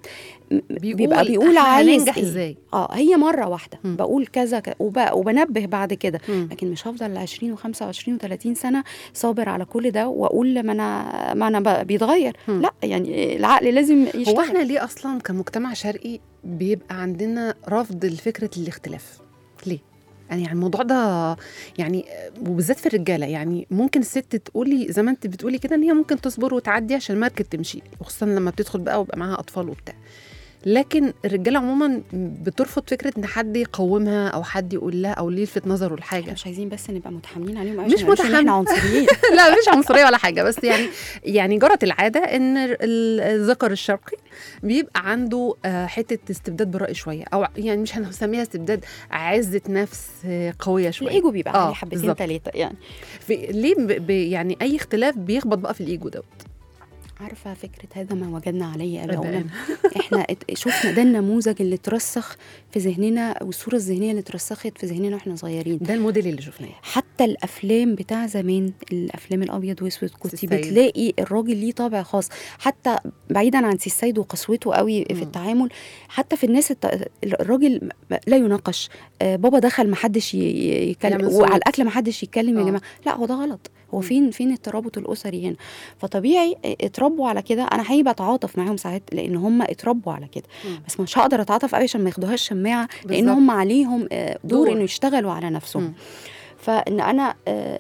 بيبقى بيقول عايز ازاي. هي مره واحده بقول كذا وبنبه بعد كده، لكن مش هفضل 20 و25 و30 سنه صابر على كل ده واقول ما انا بيتغير. لا يعني العقل لازم يشتغل. هو احنا ليه اصلا كمجتمع شرقي بيبقى عندنا رفض لفكره الاختلاف؟ ليه؟ يعني الموضوع ده يعني وبالذات في الرجاله، يعني ممكن الست تقولي زي ما انت بتقولي كده ان هي ممكن تصبر وتعدي عشان المركب تمشي، وخصوصا لما بتدخل بقى ويبقى معاها اطفال وبتاع. لكن الرجاله عموما بترفض فكره ان حد يقومها او حد يقول لها او يلفت نظره لحاجه. مش عايزين بس نبقى متحاملين عليهم، مش متحامل، احنا عنصريين. لا مش عنصريه ولا حاجه، بس يعني جرت العاده ان الذكر الشرقي بيبقى عنده حته استبداد بالراي شويه، او يعني مش هنسميها استبداد، عزه نفس قويه شويه. الايجو بيبقى عليه حبتين ثلاثه يعني. ليه يعني اي اختلاف بيخبط بقى في الايجو دوت. عارفه فكره هذا ما وجدنا عليه اباؤنا. احنا شفنا ده النموذج اللي اترسخ في ذهننا، والصوره الذهنيه اللي اترسخت في ذهننا واحنا صغيرين، ده الموديل اللي شفناه. حتى الافلام بتاع زمان، الافلام الابيض واسود، كنت بتلاقي الراجل ليه طابع خاص، حتى بعيدا عن سي السيد وقسوته قوي في التعامل. حتى في الناس الراجل لا يناقش. بابا دخل ما حدش يتكلم، وعلى الاكل ما حدش يتكلم يا جماعه. لا هو ده غلط. هو فين الترابط الاسري هنا؟ فطبيعي اتربوا على كده. انا حقيقي بتعاطف معاهم ساعات لان هم اتربوا على كده، بس مش هقدر اتعاطف قوي عشان ما ياخدوهاش شماعه، لان هم عليهم دور انه يشتغلوا على نفسهم. فان انا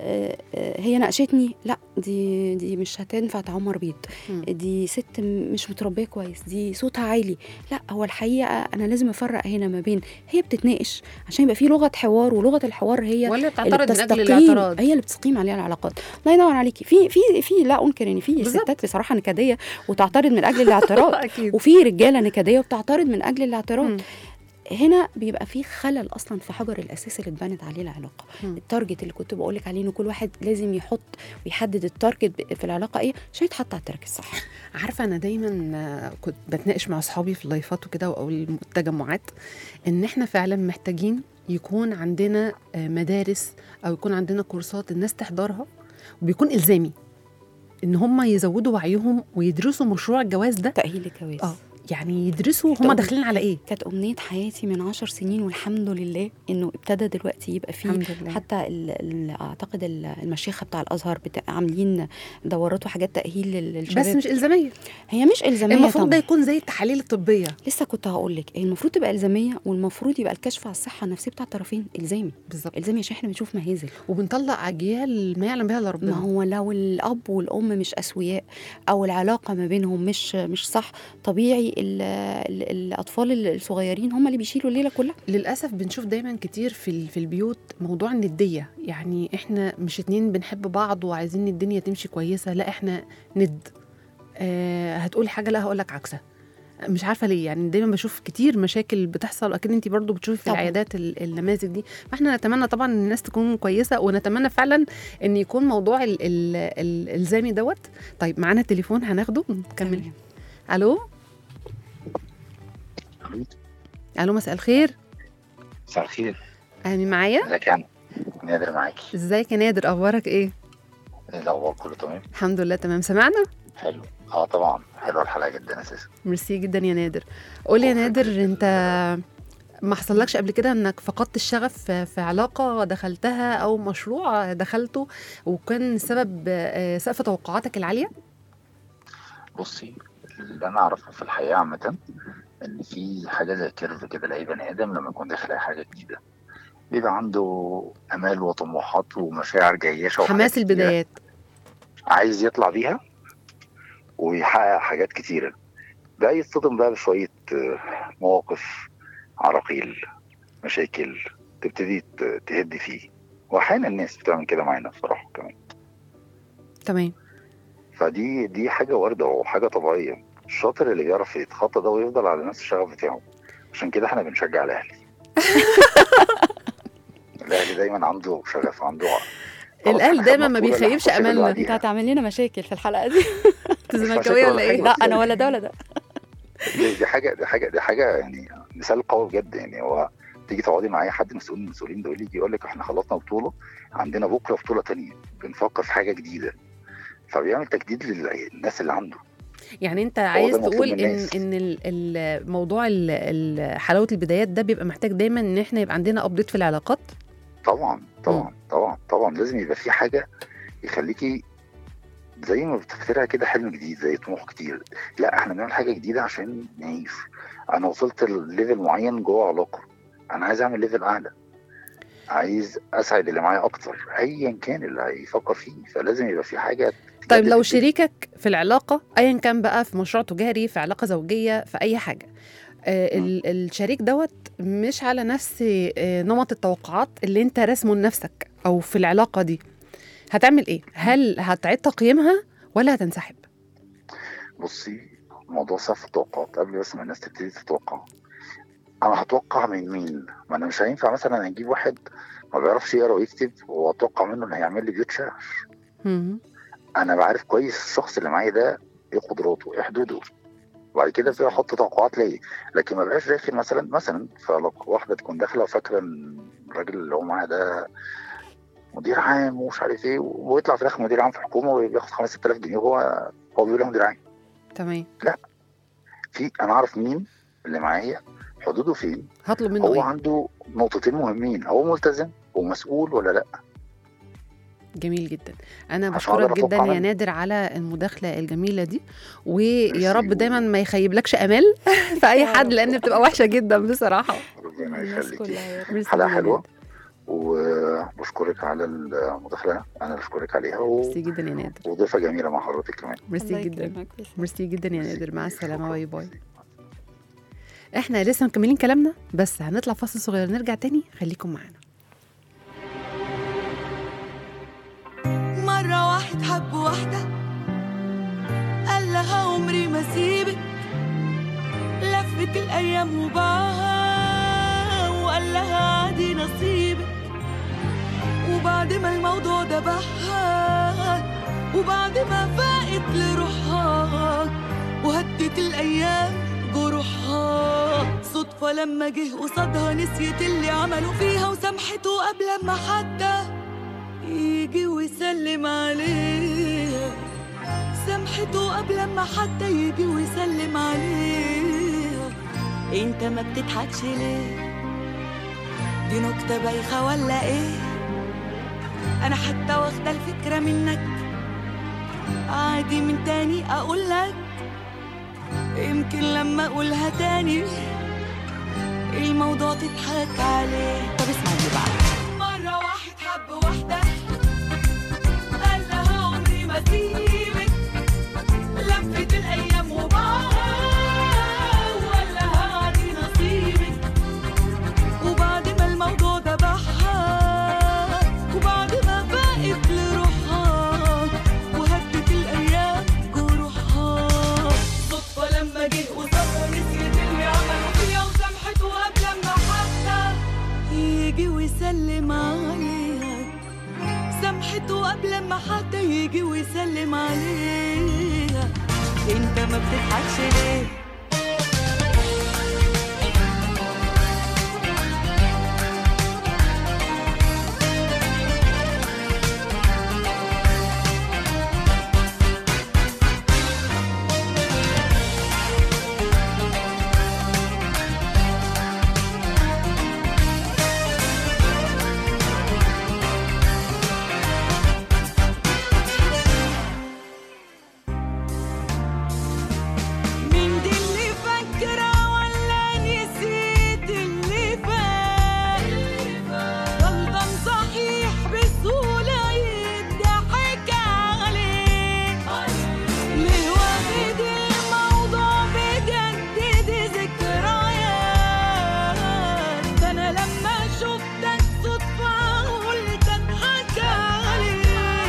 هي ناقشتني، لا دي مش هتنفع تعمر بيت، دي ست مش متربيه كويس، دي صوتها عالي. لا هو الحقيقه انا لازم افرق هنا ما بين هي بتتناقش عشان يبقى في لغه حوار، ولغه الحوار هي ولا بتعترض من اجل الاعتراض، هي اللي بتستقيم عليها العلاقات. الله ينور عليكي. في لا انكر ان في ستات بصراحه نكديه وتعترض من اجل الاعتراض وفي رجاله نكديه وبتعترض من اجل الاعتراض. هنا بيبقى فيه خلل اصلا في حجر الاساس اللي اتبنت عليه العلاقه. التارجت اللي كنت بقولك عليه، انه كل واحد لازم يحط ويحدد التارجت في العلاقه ايه عشان يتحط على التراك الصح. عارفه انا دايما كنت بتناقش مع اصحابي في اللايفات وكده او التجمعات ان احنا فعلا محتاجين يكون عندنا مدارس او يكون عندنا كورسات الناس تحضرها وبيكون الزامي، ان هم يزودوا وعيهم ويدرسوا مشروع الجواز ده، تأهيل الجواز. يعني يدرسوا هم داخلين على ايه. كانت أمنية حياتي من 10 سنين، والحمد لله إنه ابتدى دلوقتي يبقى فيه. حتى أعتقد المشيخة بتاع الأزهر عاملين دورات وحاجات تأهيل للشباب، بس مش إلزامية. هي مش إلزامية، المفروض ده يكون زي التحاليل الطبية. لسه كنت هقول لك المفروض تبقى إلزامية، والمفروض يبقى الكشف على الصحة النفسية بتاع الطرفين إلزامي. بالظبط، إلزامي عشان إحنا بنشوف مهازل وبنطلع أجيال ما يعلم بها إلا ربنا. ما هو لو الأب والأم مش أسوياء أو العلاقة ما بينهم مش صح، طبيعي الأطفال الصغيرين هم اللي بيشيلوا الليلة كلها. للأسف بنشوف دايما كتير في البيوت موضوع الندية، يعني إحنا مش اتنين بنحب بعض وعايزين الدنيا تمشي كويسة، لا إحنا ند. هتقول حاجة لا هقولك عكسها. مش عارفة ليه، يعني دايما بشوف كتير مشاكل بتحصل، أكيد انتي برضو بتشوفي في العيادات النماذج دي. فإحنا نتمنى طبعا ان الناس تكون كويسة، ونتمنى فعلا ان يكون موضوع الإلزامي دوت. طيب معانا التليفون هناخده نكمل. ألو الو، مساء الخير. مساء الخير. مين معايا؟ ازيك يا نادر؟ معاكي. ازيك يا نادر، اخبارك ايه؟ الاخبار كله تمام الحمد لله تمام. سمعنا؟ حلو. طبعا حلوه الحلقه جدا اساسا. ميرسي جدا يا نادر. قولي يا نادر، انت ما حصلكش قبل كده انك فقدت الشغف في علاقه دخلتها او مشروع دخلته وكان سبب سقف توقعاتك العاليه؟ بصي، اللي انا اعرفه في الحقيقه عامه ان في حاجه زي كيرف كده لاي بني ادم لما يكون داخل اي حاجه جديده بيبقى عنده امال وطموحات ومشاعر جياشه حماس البدايات، عايز يطلع بيها ويحقق حاجات كتيره. بقى يتصدم بقى بشويه مواقف، عراقيل، مشاكل تبتدي تهدي فيه. واحيانا الناس بتعمل كده معانا بصراحه كمان. تمام. فدي حاجه وارده وحاجه طبيعيه. الشاطر اللي بيعرف يتخطى ده ويفضل على نفس الشغف بتاعه. عشان كده احنا بنشجع الاهلي. الاهلي دايما عنده شغف، عنده الاهلي دايما ما بيخيبش املنا. انت هتعمل لنا مشاكل في الحلقه دي. زملكاويه ولا ايه؟ لا انا ولا ده ولا ده. دي حاجه يعني مثال قوي بجد. يعني هو تيجي تقعدي مع اي حد مسؤول من المسؤولين دول يجي يقول لك احنا خلصنا بطوله، عندنا بكره بطوله تانية، بنفكر في حاجه جديده. فبيعمل تجديد للناس اللي عنده. يعني انت عايز تقول ان الموضوع حلاوه البدايات ده بيبقى محتاج دايما ان احنا يبقى عندنا ابديت في العلاقات. طبعا لازم يبقى في حاجه يخليكي زي ما بتخترع كده حلم جديد، زي طموح كتير. لا احنا بنعمل حاجه جديده عشان نعيش. انا وصلت لليفل معين جوه علاقه، انا عايز اعمل ليفل اعلى، عايز اسعد اللي معايا اكتر ايا كان اللي هيفكر فيه. فلازم يبقى في حاجه. طيب لو شريكك في العلاقه ايا كان بقى، في مشروع تجاري، في علاقه زوجيه، في اي حاجه، الشريك دوت مش على نفس نمط التوقعات اللي انت رسمه لنفسك او في العلاقه دي، هتعمل ايه؟ هل هتعيد تقييمها ولا هتنسحب؟ بصي، موضوع صف التوقعات قبل بس ما الناس تبتدي تتوقع. انا هتوقع من مين؟ ما انا مش هينفع مثلا اجيب واحد ما بيعرفش يقرا ويكتب واتوقع منه انه هيعمل لي بيوت شعر. انا بعرف كويس الشخص اللي معايا ده ايه قدراته، ايه حدوده، وبعد كده في احط توقعات ليه. لكن ما بقاش داخل مثلا واحده تكون داخله وفاكره ان الراجل اللي هو معاها ده مدير عام ومش عارف ايه، ويطلع في الاخر مدير عام في حكومه وبياخد 5,000 جنيه وهو بيقول له مدير عام. تمام. لا، انا اعرف مين اللي معايا، حدوده فين، هطلب منه هو ايه؟ عنده نقطتين مهمين، هو ملتزم ومسؤول ولا لا. جميل جدا. انا عشان بشكرك أقدر جدا أتوقع يا منه. نادر على المداخله الجميله دي، ويا ميرسي. رب دايما ما يخيبلكش امال في اي حد، لان بتبقى وحشه جدا بصراحه. ربنا الناس يخليك. كلها يا رب. ميرسي حلقه يا حلوه نادر. وبشكرك على المداخله، انا بشكرك عليها ميرسي جدا يا نادر. وضيفه جميله مع حضرتك كمان. ميرسي الله جدا. يكرمك. ميرسي جدا يا نادر، مع السلامه، شكراً. باي باي. احنا لسه مكملين كلامنا، بس هنطلع فاصل صغير نرجع تاني، خليكم معانا. مرة واحد حب واحدة قال لها عمري ما سيبك، لفت الأيام وباعها وقال لها عادي نصيبك. وبعد ما الموضوع ده بحها، وبعد ما فاقت لروحها وهدت الأيام جروحها، صدفة لما جه قصادها نسيت اللي عملوا فيها وسامحته قبل ما حتى يجي ويسلم عليها. سامحته قبل ما حتى يجي ويسلم عليها. انت ما بتضحكش ليه؟ دي نكتة بايخة ولا ايه؟ انا حتى واخدة الفكرة منك، عادي من تاني اقولك، يمكن لما اقولها تاني الموضوع تضحك عليه. طب اسمع اللي بعد. مرة واحد حب واحدة قال لها عمري ما سيبك، لفت الأيام وباعها وقال لها عادي نصيبك. وبعد ما الموضوع ده بحها، وبعد ما فاقت لروحها وهدت الأيام جروحها، صدفة لما جه قصادها نسيت اللي عملوا فيها وسامحته قبل ما حتى يجي ويسلم عليها. سامحته قبل ما حتى يجي ويسلم عليها. انت ما بتضحكش ليه؟ مين دي اللي فاكرة ولا نسيت اللي فات؟ غلطان صحيح بسهولة يضحك عليه. ليه واخد الموضوع بجد دي ذكريات؟ ده أنا لما شفتك صدفة قلت أضحك عليه.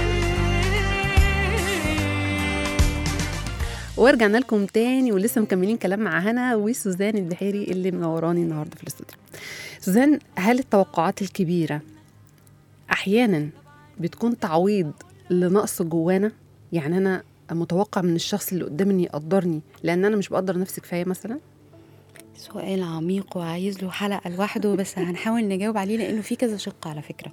ورجعنا لكم تاني ولسه مكملين كلام مع هنا وسوزان البحيري اللي منوراني النهارده في الاستوديو. سوزان، هل التوقعات الكبيره احيانا بتكون تعويض لنقص جوانا؟ يعني انا متوقع من الشخص اللي قدامي انه يقدرني لان انا مش بقدر نفسي كفايه مثلا؟ سؤال عميق وعايز له حلقة لوحده، بس هنحاول نجاوب عليه لأنه في كذا شق على فكرة.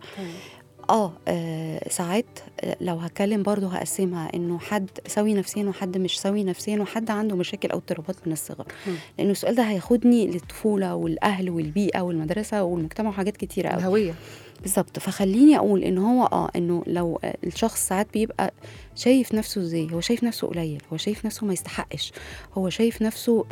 ساعات لو هتكلم برضو هقسمها انه حد سوي نفسيا وحد مش سوي نفسيا وحد عنده مشاكل او اضطرابات من الصغر، لانه السؤال ده هياخدني للطفوله والاهل والبيئه والمدرسه والمجتمع وحاجات كتيره قوي. الهويه بالظبط. فخليني اقول ان هو انه لو الشخص ساعات بيبقى شايف نفسه ازاي، هو شايف نفسه قليل، هو شايف نفسه ما يستحقش، هو شايف نفسه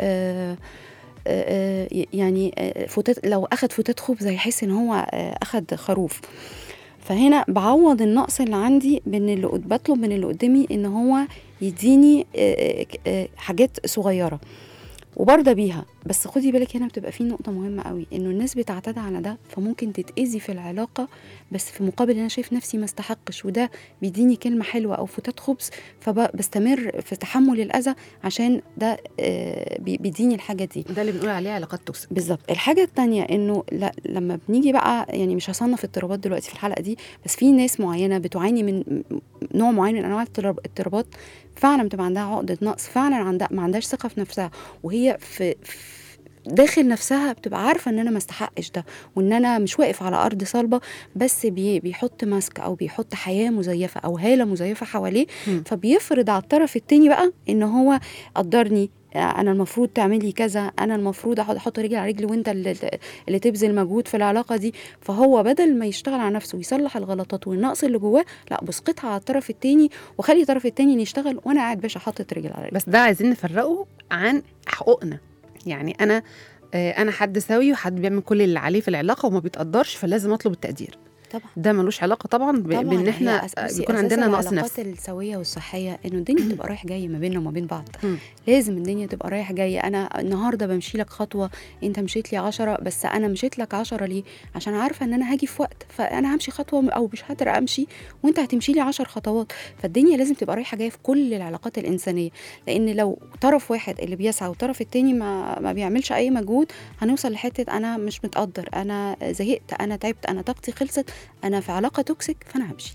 يعني فتات، لو اخد فتات خبز هيحس ان هو اخد خروف. فهنا بعوض النقص اللي عندي بطلب من اللي قدامي ان هو يديني حاجات صغيره وبرضى بيها. بس خدي بالك هنا بتبقى في نقطة مهمة قوي، انه الناس بتعتدى على ده، فممكن تتأذي في العلاقة، بس في مقابل انا شايف نفسي ما استحقش، وده بيديني كلمة حلوة او فتات خبز، فبستمر في تحمل الأذى عشان ده بيديني الحاجة دي. ده اللي بنقول عليه علاقات توكسيك. بالظبط. الحاجة التانية انه لما بنيجي بقى، يعني مش هصنف اضطرابات دلوقتي في الحلقة دي، بس في ناس معينة بتعاني من نوع معين من انواع الاضطرابات، فعلا بتبقى عندها عقدة نقص، فعلا ما عندهاش ثقة في نفسها، وهي في داخل نفسها بتبقى عارفة ان انا ما استحقش ده، وان انا مش واقف على ارض صلبة، بس بيحط ماسك او بيحط حياة مزيفة او هالة مزيفة حواليه، فبيفرض على الطرف التاني بقى ان هو قدرني، انا المفروض تعملي كذا، انا المفروض احط رجل على رجل، وانت اللي تبذل مجهود في العلاقه دي. فهو بدل ما يشتغل على نفسه ويصلح الغلطات والنقص اللي جواه، لا بسقطها على الطرف التاني، وخلي الطرف التاني يشتغل وانا قاعد باشا حاطط رجل على رجل. بس ده عايزين نفرقه عن حقوقنا. يعني انا حد سوي وحد بيعمل كل اللي عليه في العلاقه وما بيتقدرش، فلازم اطلب التقدير. طبعا ده ملوش علاقه طبعا بان احنا بيكون عندنا نقص نفس. العلاقات السويه والصحيه انه الدنيا تبقى رايح جاي ما بيننا وما بين بعض. لازم الدنيا تبقى رايح جاي. انا النهارده بمشي لك خطوه، انت مشيت لي 10، بس انا مشيت لك 10 ليه؟ عشان عارفه ان انا هاجي في وقت، فانا همشي خطوه او مش هقدر امشي وانت هتمشي لي 10 خطوات. فالدنيا لازم تبقى رايحه جايه في كل العلاقات الانسانيه، لان لو طرف واحد اللي بيسعى والطرف التاني ما بيعملش اي مجهود، هنوصل لحته انا مش متقدر، انا زهقت، انا تعبت، انا طاقتي خلصت، انا في علاقه توكسيك، فانا همشي.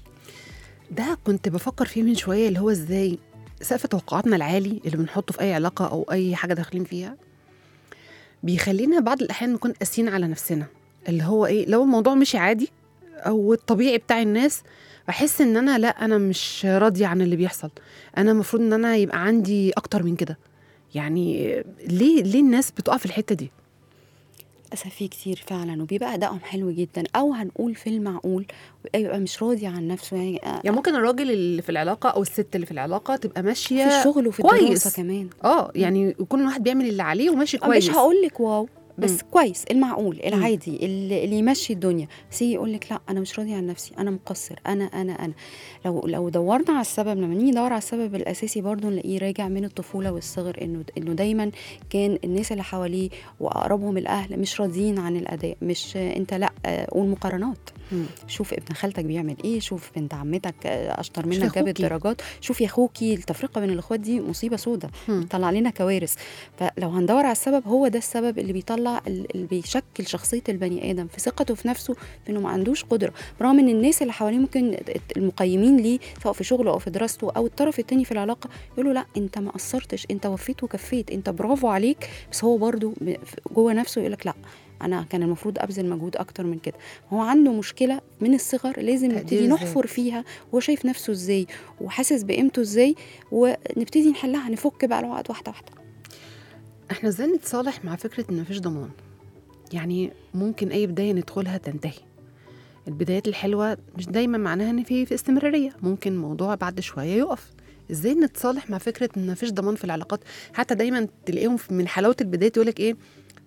ده كنت بفكر فيه من شويه، اللي هو ازاي سقف توقعاتنا العالي اللي بنحطه في اي علاقه او اي حاجه داخلين فيها بيخلينا بعض الاحيان نكون قاسيين على نفسنا. اللي هو ايه، لو الموضوع مشي عادي او الطبيعي بتاع الناس، بحس ان انا مش راضيه عن اللي بيحصل، انا المفروض ان انا يبقى عندي اكتر من كده. يعني ليه الناس بتقع في الحته دي؟ فيه كتير فعلا، وبيبقى أدائهم حلو جدا، او هنقول في المعقول يبقى مش راضي عن نفسه. يعني ممكن الراجل اللي في العلاقه او الست اللي في العلاقه تبقى ماشيه في الشغل وفي الدراسه كمان، يعني يكون الواحد بيعمل اللي عليه وماشي كويس. مش هقول لك واو، بس كويس، المعقول العادي اللي يمشي الدنيا. بس يقول لك لا انا مش راضي عن نفسي، انا مقصر، انا لو دورنا على السبب، لما نيجي ندور على السبب الاساسي برضو نلاقيه راجع من الطفوله والصغر، انه دايما كان الناس اللي حواليه واقربهم الاهل مش راضيين عن الاداء. مش انت لا، والمقارنات. شوف ابن خالتك بيعمل ايه، شوف بنت عمتك اشطر منك جابت درجات، شوف يا اخوكي. التفرقه بين الاخوات دي مصيبه سودة، بتطلع لنا كوارث. فلو هندور على السبب، هو ده السبب اللي بيطلع، اللي بيشكل شخصيه البني ادم في ثقته في نفسه، في انه ما عندوش قدره، برغم ان الناس اللي حواليه ممكن المقيمين ليه سواء في شغله او في دراسته او الطرف الثاني في العلاقه يقولوا لا انت ما قصرتش، انت وفيت وكفيت، انت برافو عليك. بس هو برضو جوه نفسه يقول لك لا انا كان المفروض ابذل مجهود اكتر من كده. هو عنده مشكله من الصغر لازم نبتدي نحفر فيها، هو شايف نفسه ازاي وحاسس بقيمته ازاي، ونبتدي نحلها، نفك بقى العقد واحده واحده. احنا ازاي نتصالح مع فكره ان مفيش ضمان؟ يعني ممكن اي بدايه ندخلها تنتهي. البدايات الحلوه مش دايما معناها ان في استمراريه، ممكن الموضوع بعد شويه يقف. ازاي نتصالح مع فكره ان مفيش ضمان في العلاقات؟ حتى دايما تلاقيهم من حلاوه البدايه يقولك ايه،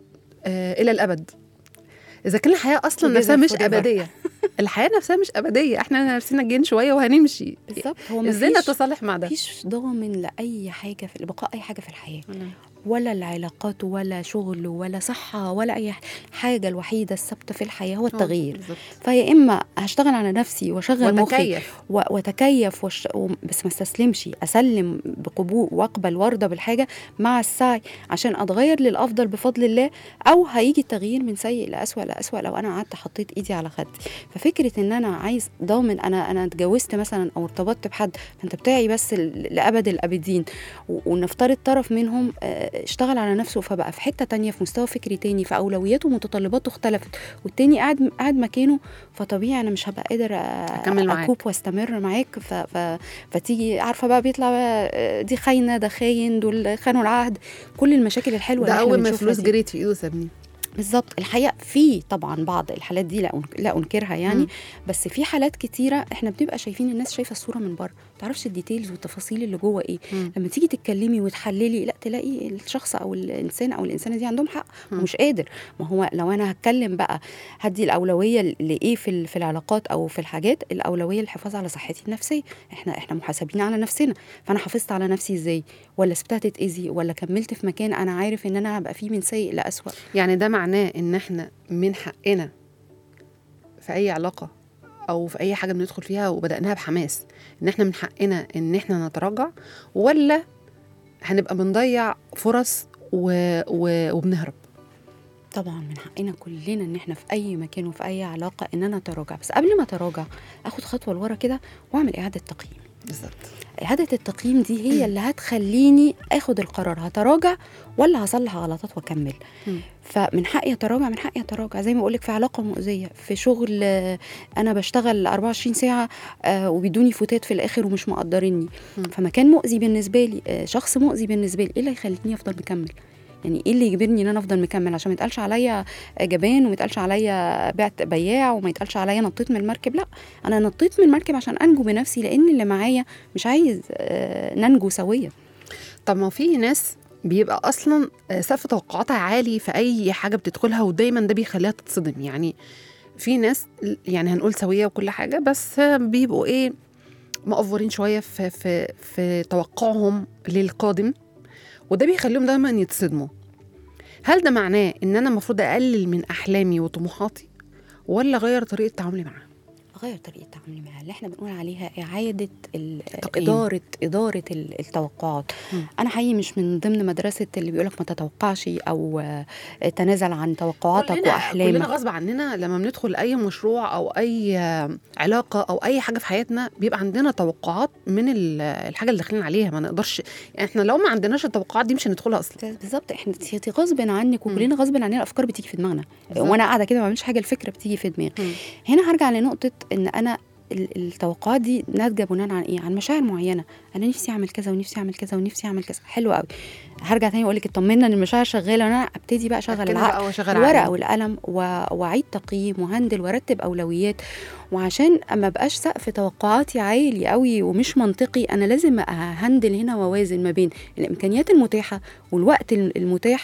الى الابد. اذا كان الحياه اصلا نفسها مش ابديه. الحياه نفسها مش ابديه، احنا نفسنا جايين شويه وهنمشي. بالظبط. هو ازاي نتصالح مع ده؟ مفيش ضامن لاي حاجه في بقاء اي حاجه في الحياه، ولا العلاقات ولا شغل ولا صحه ولا اي حاجه. الوحيده الثابته في الحياه هو التغيير. فيا اما هشتغل على نفسي واشغل مخي واتكيف بس ما استسلمش، اسلم بقبول واقبل وارضى بالحاجه مع السعي عشان اتغير للافضل بفضل الله، او هيجي التغيير من سيء لاسوء لاسوء لو انا قعدت حطيت ايدي على خدي. ففكره ان انا عايز ضامن، انا اتجوزت مثلا او ارتبطت بحد فانت بتاعي بس لابد الابدين، ونفترض طرف منهم اشتغل على نفسه فبقى في حته تانية، في مستوى فكري تاني، فاولوياته ومتطلباته اختلفت، والتاني قاعد مكانه، فطبيعي انا مش هبقى قادر اكوب واستمر معاك. فتيجي عارفه بقى بيطلع بقى دي خاينه، ده خاين، دول خانوا العهد، كل المشاكل الحلوه ده اللي اول ما الفلوس جريت في ايده سابني. بالظبط. الحقيقه في طبعا بعض الحالات دي لا انكرها يعني، بس في حالات كتيره احنا بنبقى شايفين الناس شايفه الصوره من بره، ما تعرفش الديتيلز والتفاصيل اللي جوه ايه. لما تيجي تتكلمي وتحللي لا تلاقي الشخص او الانسان او الانسانه دي عندهم حق ومش قادر. ما هو لو انا هتكلم بقى هدي الاولويه لايه في العلاقات او في الحاجات، الاولويه للحفاظ على صحتي النفسيه. احنا محاسبين على نفسنا، فانا حافظت على نفسي ازاي؟ ولا سبتها تتاذي؟ ولا كملت في مكان انا عارف ان انا هبقى فيه من سيء لأسوأ؟ يعني ده معناه ان احنا من حقنا في اي علاقه او في اي حاجه بندخل فيها وبدأناها بحماس ان احنا من حقنا ان احنا نتراجع، ولا هنبقى بنضيع فرص وبنهرب؟ طبعا من حقنا كلنا ان احنا في اي مكان وفي اي علاقه ان انا اتراجع، بس قبل ما اتراجع اخد خطوه لورا كده واعمل اعاده تقييم. بالظبط. إعادة التقييم دي هي اللي هتخليني اخد القرار هتراجع ولا هصلح غلطات واكمل. فمن حقي اتراجع، من حقي اتراجع زي ما بقولك في علاقه مؤذيه، في شغل انا بشتغل 24 ساعه وبيدوني فوتات في الاخر ومش مقدريني، فمكان مؤذي بالنسبه لي، شخص مؤذي بالنسبه لي، ايه اللي يخليني افضل مكمل؟ يعني ايه اللي يجبرني ان انا افضل مكمل؟ عشان ما يتقالش عليا جبان وما يتقالش عليا بعت بياع وما يتقالش عليا نطيت من المركب. لا، انا نطيت من المركب عشان انجو بنفسي، لان اللي معايا مش عايز ننجو سويا. طب ما في ناس بيبقى اصلا سقف توقعاتها عالي في اي حاجه بتدخلها، ودايما ده بيخليها تتصدم. يعني في ناس يعني هنقول سويه وكل حاجه، بس بيبقوا ايه مقفورين شويه في توقعهم للقادم، وده بيخليهم دايما يتصدموا. هل ده معناه ان انا المفروض اقلل من احلامي وطموحاتي، ولا اغير طريقه تعاملي معاها؟ غير طريقه تعاملي معاها، اللي احنا بنقول عليها اعاده اداره التوقعات. انا حقيقي مش من ضمن مدرسه اللي بيقولك ما تتوقعش او تنازل عن توقعاتك واحلامك. كلنا غصب عننا لما بندخل اي مشروع او اي علاقه او اي حاجه في حياتنا بيبقى عندنا توقعات من الحاجه اللي داخلين عليها. ما نقدرش يعني، احنا لو ما عندناش التوقعات دي مش هندخلها اصلا. بالظبط. احنا غصب عنك وكلنا غصب عننا الافكار بتيجي في دماغنا، وانا قاعده كده ما بعملش حاجه الفكره بتيجي في دماغي. هنا هرجع لنقطه ان انا التوقعات دي ناتجه بناء عن ايه؟ عن مشاعر معينه. انا نفسي اعمل كذا ونفسي اعمل كذا ونفسي اعمل كذا، حلو قوي. هرجع تاني اقول لك اطمنا ان المشاعر شغاله، وانا ابتدي بقى اشغل العقل الورقه والقلم واعيد تقييم وهندل وارتب اولويات. وعشان اما بقاش سقف توقعاتي عالي قوي ومش منطقي، انا لازم هندل هنا ووازن ما بين الامكانيات المتاحه والوقت المتاح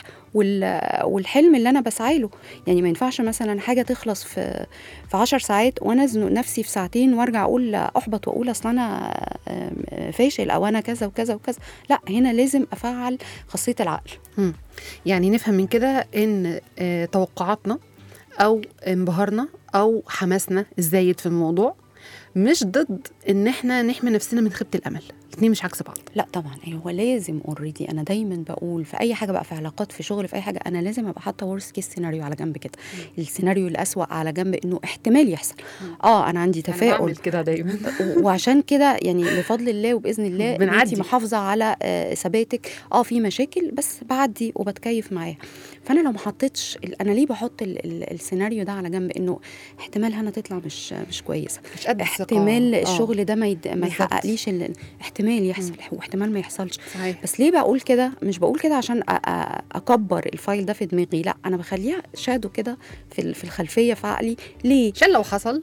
والحلم اللي انا بسعى له. يعني ما ينفعش مثلا حاجه تخلص في 10 ساعات وانا ازنق نفسي في ساعتين وارجع اقول احبط واقول اصل انا فاشل او انا كذا وكذا وكذا. لا، هنا لازم افعل خاصيه العقل. يعني نفهم من كده ان توقعاتنا او انبهارنا او حماسنا الزايد في الموضوع مش ضد ان احنا نحمي نفسنا من خيبة الامل، الاثنين مش عكس بعض. لا طبعا، هو لازم اوريدي. انا دايما بقول في اي حاجه بقى، في علاقات، في شغل، في اي حاجه، انا لازم ابقى حاطه ورست كيس سيناريو على جنب كده. السيناريو الاسوأ على جنب، انه احتمال يحصل. انا عندي تفاؤل. أنا بعمل كده دايما وعشان كده يعني بفضل الله وباذن الله انتي محافظه على ثباتك. في مشاكل بس بعدي وبتكيف معاها. فانا لو ما حطيتش، انا ليه بحط السيناريو ده على جنب؟ انه احتمال هنا تطلع مش كويسه، مش قد احتمال الشغل ده ما يحققليش، احتمال يحصل واحتمال ما يحصلش. صحيح. بس ليه بقول كده؟ مش بقول كده عشان اكبر الفايل ده في دماغي، لا، انا بخليها شادو كده في الخلفيه في عقلي. ليه؟ عشان لو حصل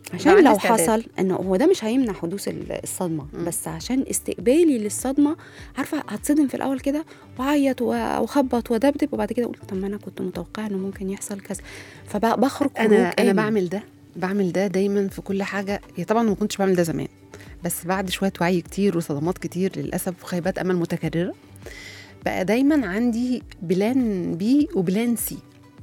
انه هو ده مش هيمنع حدوث الصدمه، بس عشان استقبالي للصدمه. عارفه هتصدم في الاول كده واعيط واخبط ودبدب، وبعد كده اقول طب ما انا كنت متوقعه انه ممكن يحصل كذا، فبخرج. انا بعمل ده دايما في كل حاجه. هي طبعا ما كنتش بعمل ده زمان، بس بعد شويه وعي كتير وصدمات كتير للاسف وخيبات امل متكرره، بقى دايما عندي بلان بي وبلان سي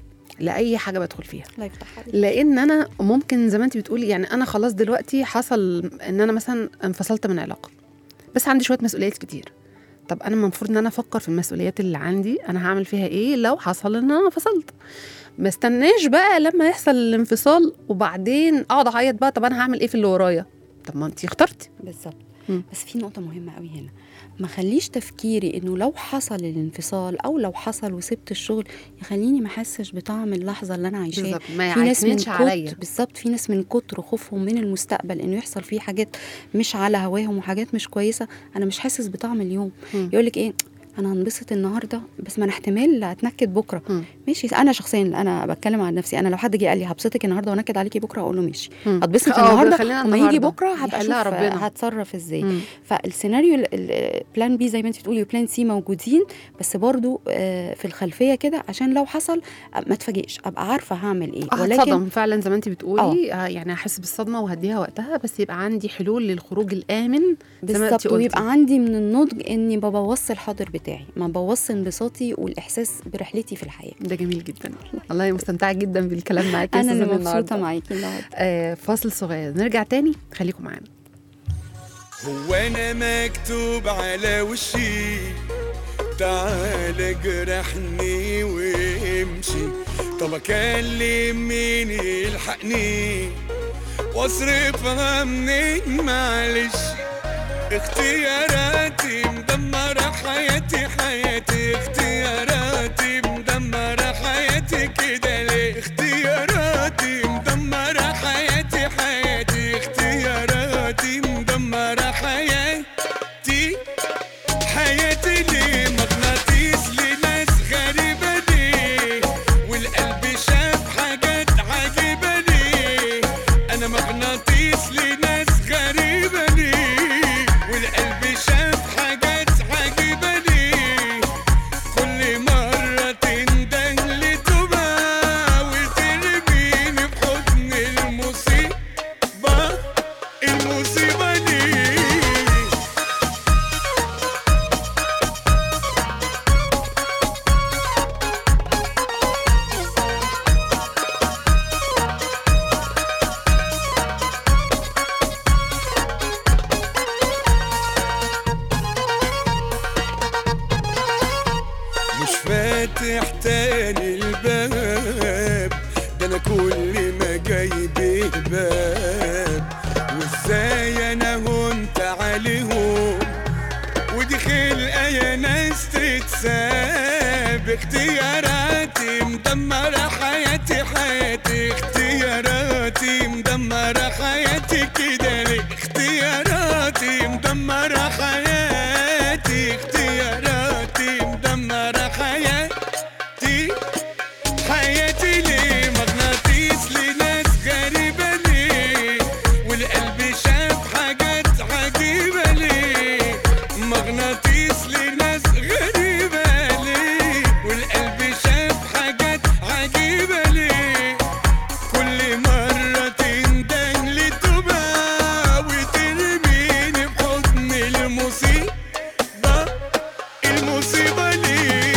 لاي حاجه بدخل فيها. الله يفتح عليك. لان انا ممكن زي ما انت بتقولي، يعني انا خلاص دلوقتي حصل ان انا مثلا انفصلت من علاقه، بس عندي شويه مسؤوليات كتير. طب انا المفروض ان انا افكر في المسؤوليات اللي عندي، انا هعمل فيها ايه لو حصل ان انا انفصلت. ما استناش بقى لما يحصل الانفصال وبعدين اقعد اعيط بقى طب انا هعمل ايه في اللي ورايا. طب ما انتي اخترتي. بالظبط. بس في نقطه مهمه قوي هنا، ما خليش تفكيري انه لو حصل الانفصال او لو حصل وسبت الشغل يخليني ما احسش بطعم اللحظه اللي انا عايشاها. بالظبط، ما يعكننش عليا. بالظبط. في ناس من كتر خوفهم من المستقبل انه يحصل فيه حاجات مش على هواهم وحاجات مش كويسه، انا مش حاسس بطعم اليوم. يقولك ايه، انا هنبسط النهارده بس ما انا احتمال اتنكد بكره. ماشي، انا شخصيا انا بتكلم عن نفسي، انا لو حد جه قال لي هبسطك النهارده وانكد عليكي بكره اقول له ماشي، هتبسط النهارده وما يجي بكره هبقى اشوف هتصرف ازاي. فالسيناريو البلان بي زي ما انت بتقولي وبلان سي موجودين، بس برضو في الخلفيه كده عشان لو حصل ما اتفاجئش، ابقى عارفه هعمل ايه. ولكن هتصدم فعلا زي ما انت بتقولي. يعني احس بالصدمه وهديها وقتها، بس يبقى عندي حلول للخروج الامن بالظبط، ويبقى عندي من النضج اني ببوظ الحاضر بتاعي، ما ببوظ انبساطي والاحساس برحلتي في الحياه. ده جميل جدا والله، مستمتعه جدا بالكلام معاكي. انا اللي مبسوطه معاكي النهارده. فاصل صغير نرجع تاني، خليكم معانا. هو انا مكتوب على وشي تعال جرحني وامشي، طب اكلم مين يلحقني واصرفها منين؟ معلش اختياراتي مدمرة حياتي، حياتي اختياراتي مدمرة حياتي، كده ليه؟ اختياراتي مدمرة حياتي، حياتي اختياراتي مدمرة حياتي، حياتي ليه؟ مغناطيس لناس غريبة ليه؟ والقلب شاف حاجات عجيبة ليه؟ أنا مغناطيس لناس غريبة ليه؟ والقلب شاف حاجات عجيبة ليه؟ كل مرة تنده لتوبة وترميني في حضن المصيبة، المصيبة ليه؟ مش فاتح تاني الباب، ده انا كل ما جايب باب، وازاي انا هنت عليهم ودي خلقه يا ناس تتساب، اختياراتي مدمره حياتي، حياتي اختياراتي مدمره حياتي، كده ليه؟ اختياراتي مدمره حياتي، اختياراتي مدمره حياتي، حياتي ليه؟ مغناطيس لناس غريبه ليه؟ والقلب شاف حاجات عجيبه ليه؟ مغناطيس لناس غريبه ليه؟ والقلب شاف حاجات عجيبه ليه؟ كل مره تندن لتوبه وترميني في حضن المصيبه، المصيبه ليه؟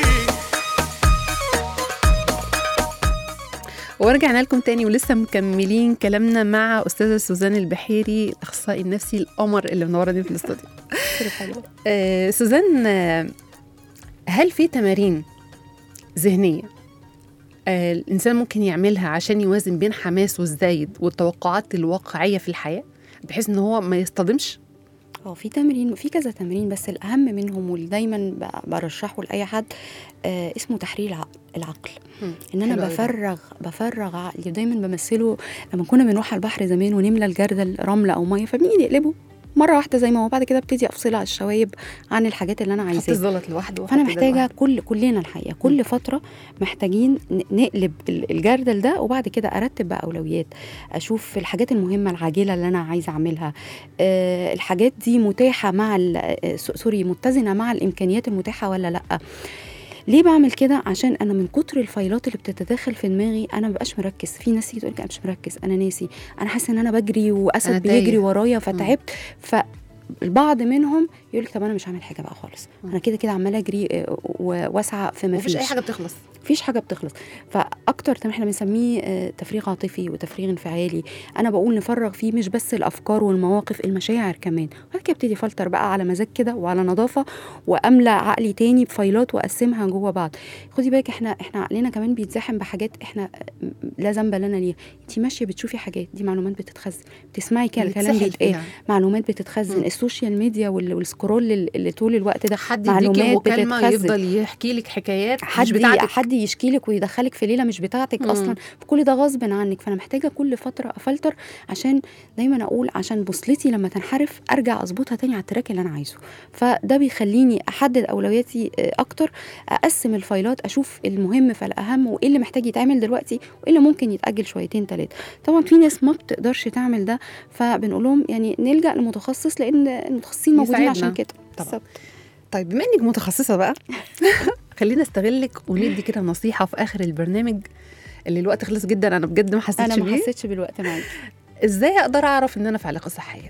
ورجعنا لكم تاني ولسه مكملين كلامنا مع أستاذة سوزان البحيري، الأخصائي النفسي القمر اللي منورني في الاستوديو. سوزان، هل في تمارين ذهنية الإنسان ممكن يعملها عشان يوازن بين حماسه الزايد والتوقعات الواقعية في الحياة بحيث إن هو ما يصطدمش؟ في تمرين، في كذا تمرين، بس الأهم منهم واللي دايما برشحه لأي حد اسمه تحرير العقل. ان انا بفرغ عقلي. دايما بمثله لما كنا بنروح على البحر زمان ونملى الجردل رمله او ميه، فبنيجي نقلبه مره واحده زي ما هو، بعد كده ابتدي افصل على الشوايب عن الحاجات اللي انا عايزاها، حط الزلط لوحده. فانا محتاجه كلنا الحقيقه كل فتره محتاجين نقلب الجردل ده، وبعد كده ارتب بقى اولويات، اشوف الحاجات المهمه العاجله اللي انا عايزه اعملها، الحاجات دي متاحه مع متزنه مع الامكانيات المتاحه ولا لا. ليه بعمل كده؟ عشان انا من كتر الفايلات اللي بتتداخل في دماغي انا مبقاش مركز. في ناس تيجي تقول لي انا مش مركز، انا ناسي، انا حاسه ان انا بجري واسد بيجري ورايا فتعبت. فالبعض منهم يقول لك طب انا مش هعمل حاجه بقى خالص، انا كده كده عماله اجري واسعى في ما فيش اي حاجه بتخلص، مفيش حاجه بتخلص. فاكتر تمام احنا بنسميه تفريغ عاطفي وتفريغ انفعالي. انا بقول نفرغ فيه مش بس الافكار والمواقف، المشاعر كمان. وبعد كده ابتدي فلتر بقى على مزاج كده وعلى نظافه، واملى عقلي تاني بفايلات واقسمها جوه بعض. خدي بالك احنا عقلنا كمان بيتزاحم بحاجات احنا لا ذنب لنا ليها. انت ماشيه بتشوفي حاجات، دي معلومات بتتخزن، بتسمعي كلام بيتقال، معلومات بتتخزن. السوشيال ميديا والسكرول اللي طول الوقت ده حد معلومات بتتخزن، يفضل يحكي لك حكايات حد يبتدي يشكيلك ويدخلك في ليله مش بتاعتك اصلا، كل ده غصب عنك. فانا محتاجه كل فتره افلتر، عشان دايما اقول عشان بوصلتي لما تنحرف ارجع اظبطها تاني على التراك اللي انا عايزه. فده بيخليني احدد اولوياتي اكتر، اقسم الفايلات، اشوف المهم فالاهم، وايه اللي محتاج يتعمل دلوقتي وايه اللي ممكن يتاجل شويتين 3. طبعا في ناس ما بتقدرش تعمل ده، فبنقول لهم يعني نلجا لمتخصص، لان المتخصصين موجودين عشان كده. طبعا. طيب بما انك متخصصه بقى خلينا استغلك وندي كده نصيحه في اخر البرنامج اللي الوقت خلص جدا. انا بجد ما حسيتش بالوقت معاكي. ازاي اقدر اعرف ان انا في علاقه صحيه؟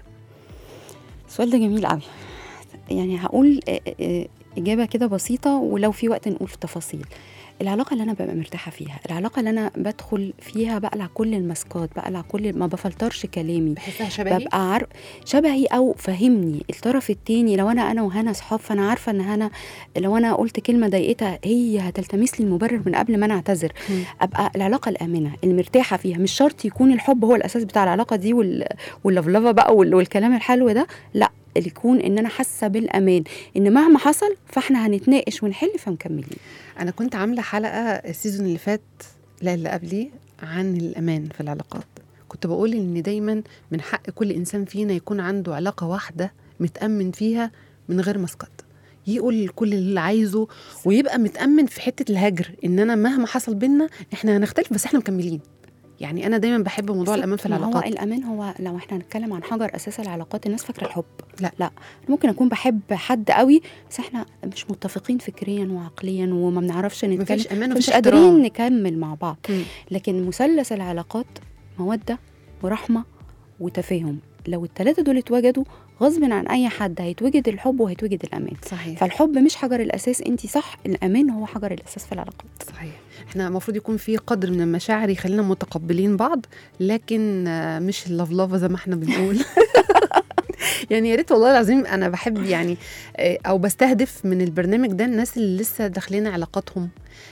السؤال ده جميل قوي. يعني هقول اجابه كده بسيطه، ولو في وقت نقول في تفاصيل. العلاقه اللي انا ببقى مرتاحه فيها، العلاقه اللي انا بدخل فيها بقلع كل الماسكات، بقلع كل، ما بفلترش كلامي، بحسها شبهي، ببقى شبهي او فهمني الطرف التاني. لو انا وهنا صحاب، فانا عارفه ان هنا لو انا قلت كلمه ضايقتها هي هتلتمس لي المبرر من قبل ما انا اعتذر. ابقى العلاقه الامنه المرتاحه فيها. مش شرط يكون الحب هو الاساس بتاع العلاقه دي واللفلفه بقى والكلام الحلو ده، لا، اللي يكون ان انا حاسه بالامان، ان مهما حصل فاحنا هنتناقش ونحل فمكملين. انا كنت عامله حلقه السيزون اللي فات، لا اللي قبليه، عن الامان في العلاقات. كنت بقول ان دايما من حق كل انسان فينا يكون عنده علاقه واحده متامن فيها من غير مسقط، يقول كل اللي عايزه ويبقى متامن في حته الهجر، ان انا مهما حصل بينا احنا هنختلف بس احنا مكملين. يعني انا دايما بحب موضوع الامان في العلاقات. هو الامان هو لو احنا هنتكلم عن حجر اساس العلاقات، الناس فاكره الحب. لا، ممكن اكون بحب حد قوي بس احنا مش متفقين فكريا وعقليا وما بنعرفش نتكلم، مفيش امان مش قادرين نكمل مع بعض. لكن مثلث العلاقات موده ورحمه وتفاهم، لو الثلاثه دول اتوجدوا غصب عن اي حد هيتوجد الحب وهيتوجد الامان. صحيح. فالحب مش حجر الاساس، انتي صح، الامان هو حجر الاساس في العلاقات. صحيح. احنا المفروض يكون في قدر من المشاعر يخلينا متقبلين بعض، لكن مش اللفلفه زي ما احنا بنقول. يعني يا ريت والله العظيم انا بحب يعني او بستهدف من البرنامج ده الناس اللي لسه داخلين علاقاتهم،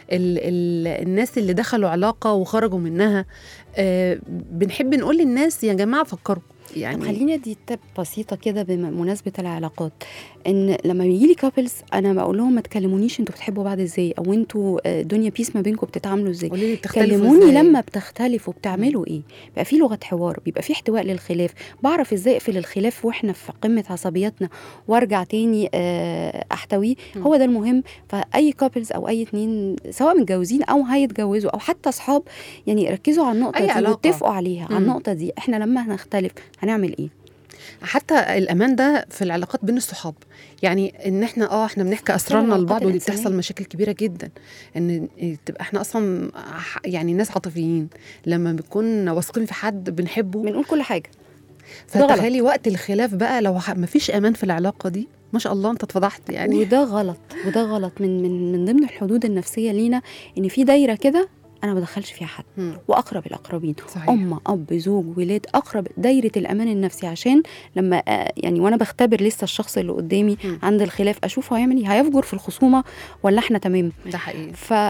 الناس اللي دخلوا علاقه وخرجوا منها. بنحب نقول للناس يا جماعه فكروا. يعني خلينا ادي تب بسيطه كده بمناسبه العلاقات، ان لما بيجي لي كابلز انا بقول لهم ما تكلمونيش انتوا بتحبوا بعض ازاي، او انتوا دنيا بيس ما بينكم بتتعاملوا ازاي، كلموني لما بتختلفوا بتعملوا ايه. بقى في لغه حوار، بيبقى في احتواء للخلاف، بعرف ازاي اقفل الخلاف واحنا في قمه عصبياتنا وارجع تاني احتويه. هو ده المهم. فاي كابلز او اي اتنين سواء متجوزين او هيتجوزوا او حتى اصحاب، يعني ركزوا على النقطه دي واتفقوا عليها. على النقطه دي احنا لما هنختلف هنعمل ايه. حتى الامان ده في العلاقات بين الصحاب، يعني ان احنا بنحكي اسرارنا لبعض، ودي بتحصل مشاكل كبيره جدا، ان تبقى احنا اصلا يعني ناس عاطفيين لما بنكون واثقين في حد بنحبه بنقول كل حاجه. فتخيلي وقت الخلاف بقى لو ما فيش امان في العلاقه دي، ما شاء الله انت اتفضحت يعني. وده غلط من ضمن الحدود النفسيه لينا، ان في دايره كده انا ما بدخلش فيها حد. واقرب الاقربين، صحيح. اب زوج ولاد، اقرب دايره الامان النفسي، عشان لما يعني وانا بختبر لسه الشخص اللي قدامي عند الخلاف اشوفه هيعمل ايه، هيفجر في الخصومه ولا احنا تمام. ده حقيقي.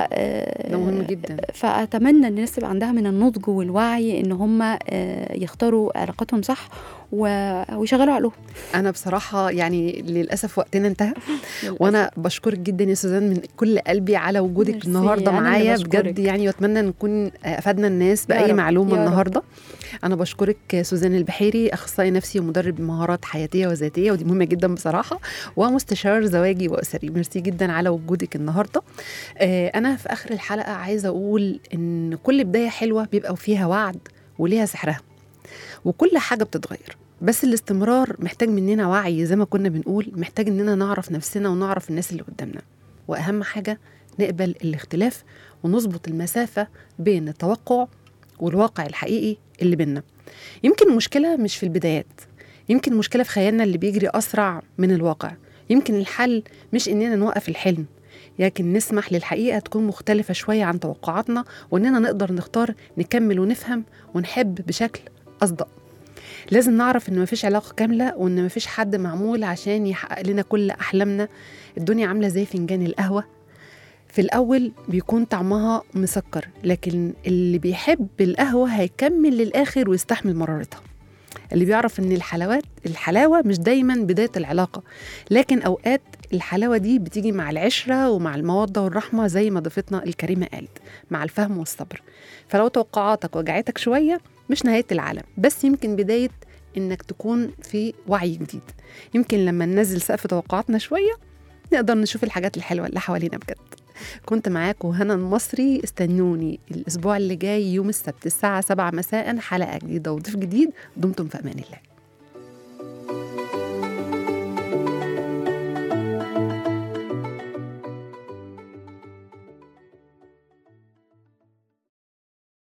ده مهم جدا. فاتمنى ان الناس تبقى عندها من النضج والوعي ان هم يختاروا علاقاتهم صح ويشغلوا عقلهم. انا بصراحه يعني للاسف وقتنا انتهى، وانا بشكرك جدا يا سوزان من كل قلبي على وجودك النهارده معايا بجد يعني، واتمنى نكون افدنا الناس باي معلومه النهارده. انا بشكرك سوزان البحيري، اخصائي نفسي ومدرب مهارات حياتيه وذاتيه، ودي مهمه جدا بصراحه، ومستشار زواجي واسري. ميرسي جدا على وجودك النهارده. انا في اخر الحلقه عايزه اقول ان كل بدايه حلوه بيبقى فيها وعد وليها سحرها، وكل حاجه بتتغير، بس الاستمرار محتاج مننا وعي زي ما كنا بنقول، محتاج اننا نعرف نفسنا ونعرف الناس اللي قدامنا، واهم حاجه نقبل الاختلاف ونظبط المسافه بين التوقع والواقع الحقيقي اللي بينا. يمكن المشكله مش في البدايات، يمكن المشكله في خيالنا اللي بيجري اسرع من الواقع. يمكن الحل مش اننا نوقف الحلم، لكن نسمح للحقيقه تكون مختلفه شويه عن توقعاتنا، واننا نقدر نختار نكمل ونفهم ونحب بشكل اصدق. لازم نعرف ان مفيش علاقه كامله، وان مفيش حد معمول عشان يحقق لنا كل احلامنا. الدنيا عامله زي فنجان القهوه، في الاول بيكون طعمها مسكر، لكن اللي بيحب القهوه هيكمل للاخر ويستحمل مرارتها. اللي بيعرف إن الحلاوة مش دايما بداية العلاقة، لكن أوقات الحلاوة دي بتيجي مع العشرة ومع المودة والرحمة زي ما ضيفتنا الكريمة قالت، مع الفهم والصبر. فلو توقعاتك وجعتك شوية مش نهاية العالم، بس يمكن بداية إنك تكون في وعي جديد. يمكن لما ننزل سقف توقعاتنا شوية نقدر نشوف الحاجات الحلوة اللي حوالينا بجد. كنت معاكم هنا المصري، استنوني الأسبوع اللي جاي يوم السبت الساعة 7 مساء حلقة جديدة وضيف جديد. دمتم في أمان الله.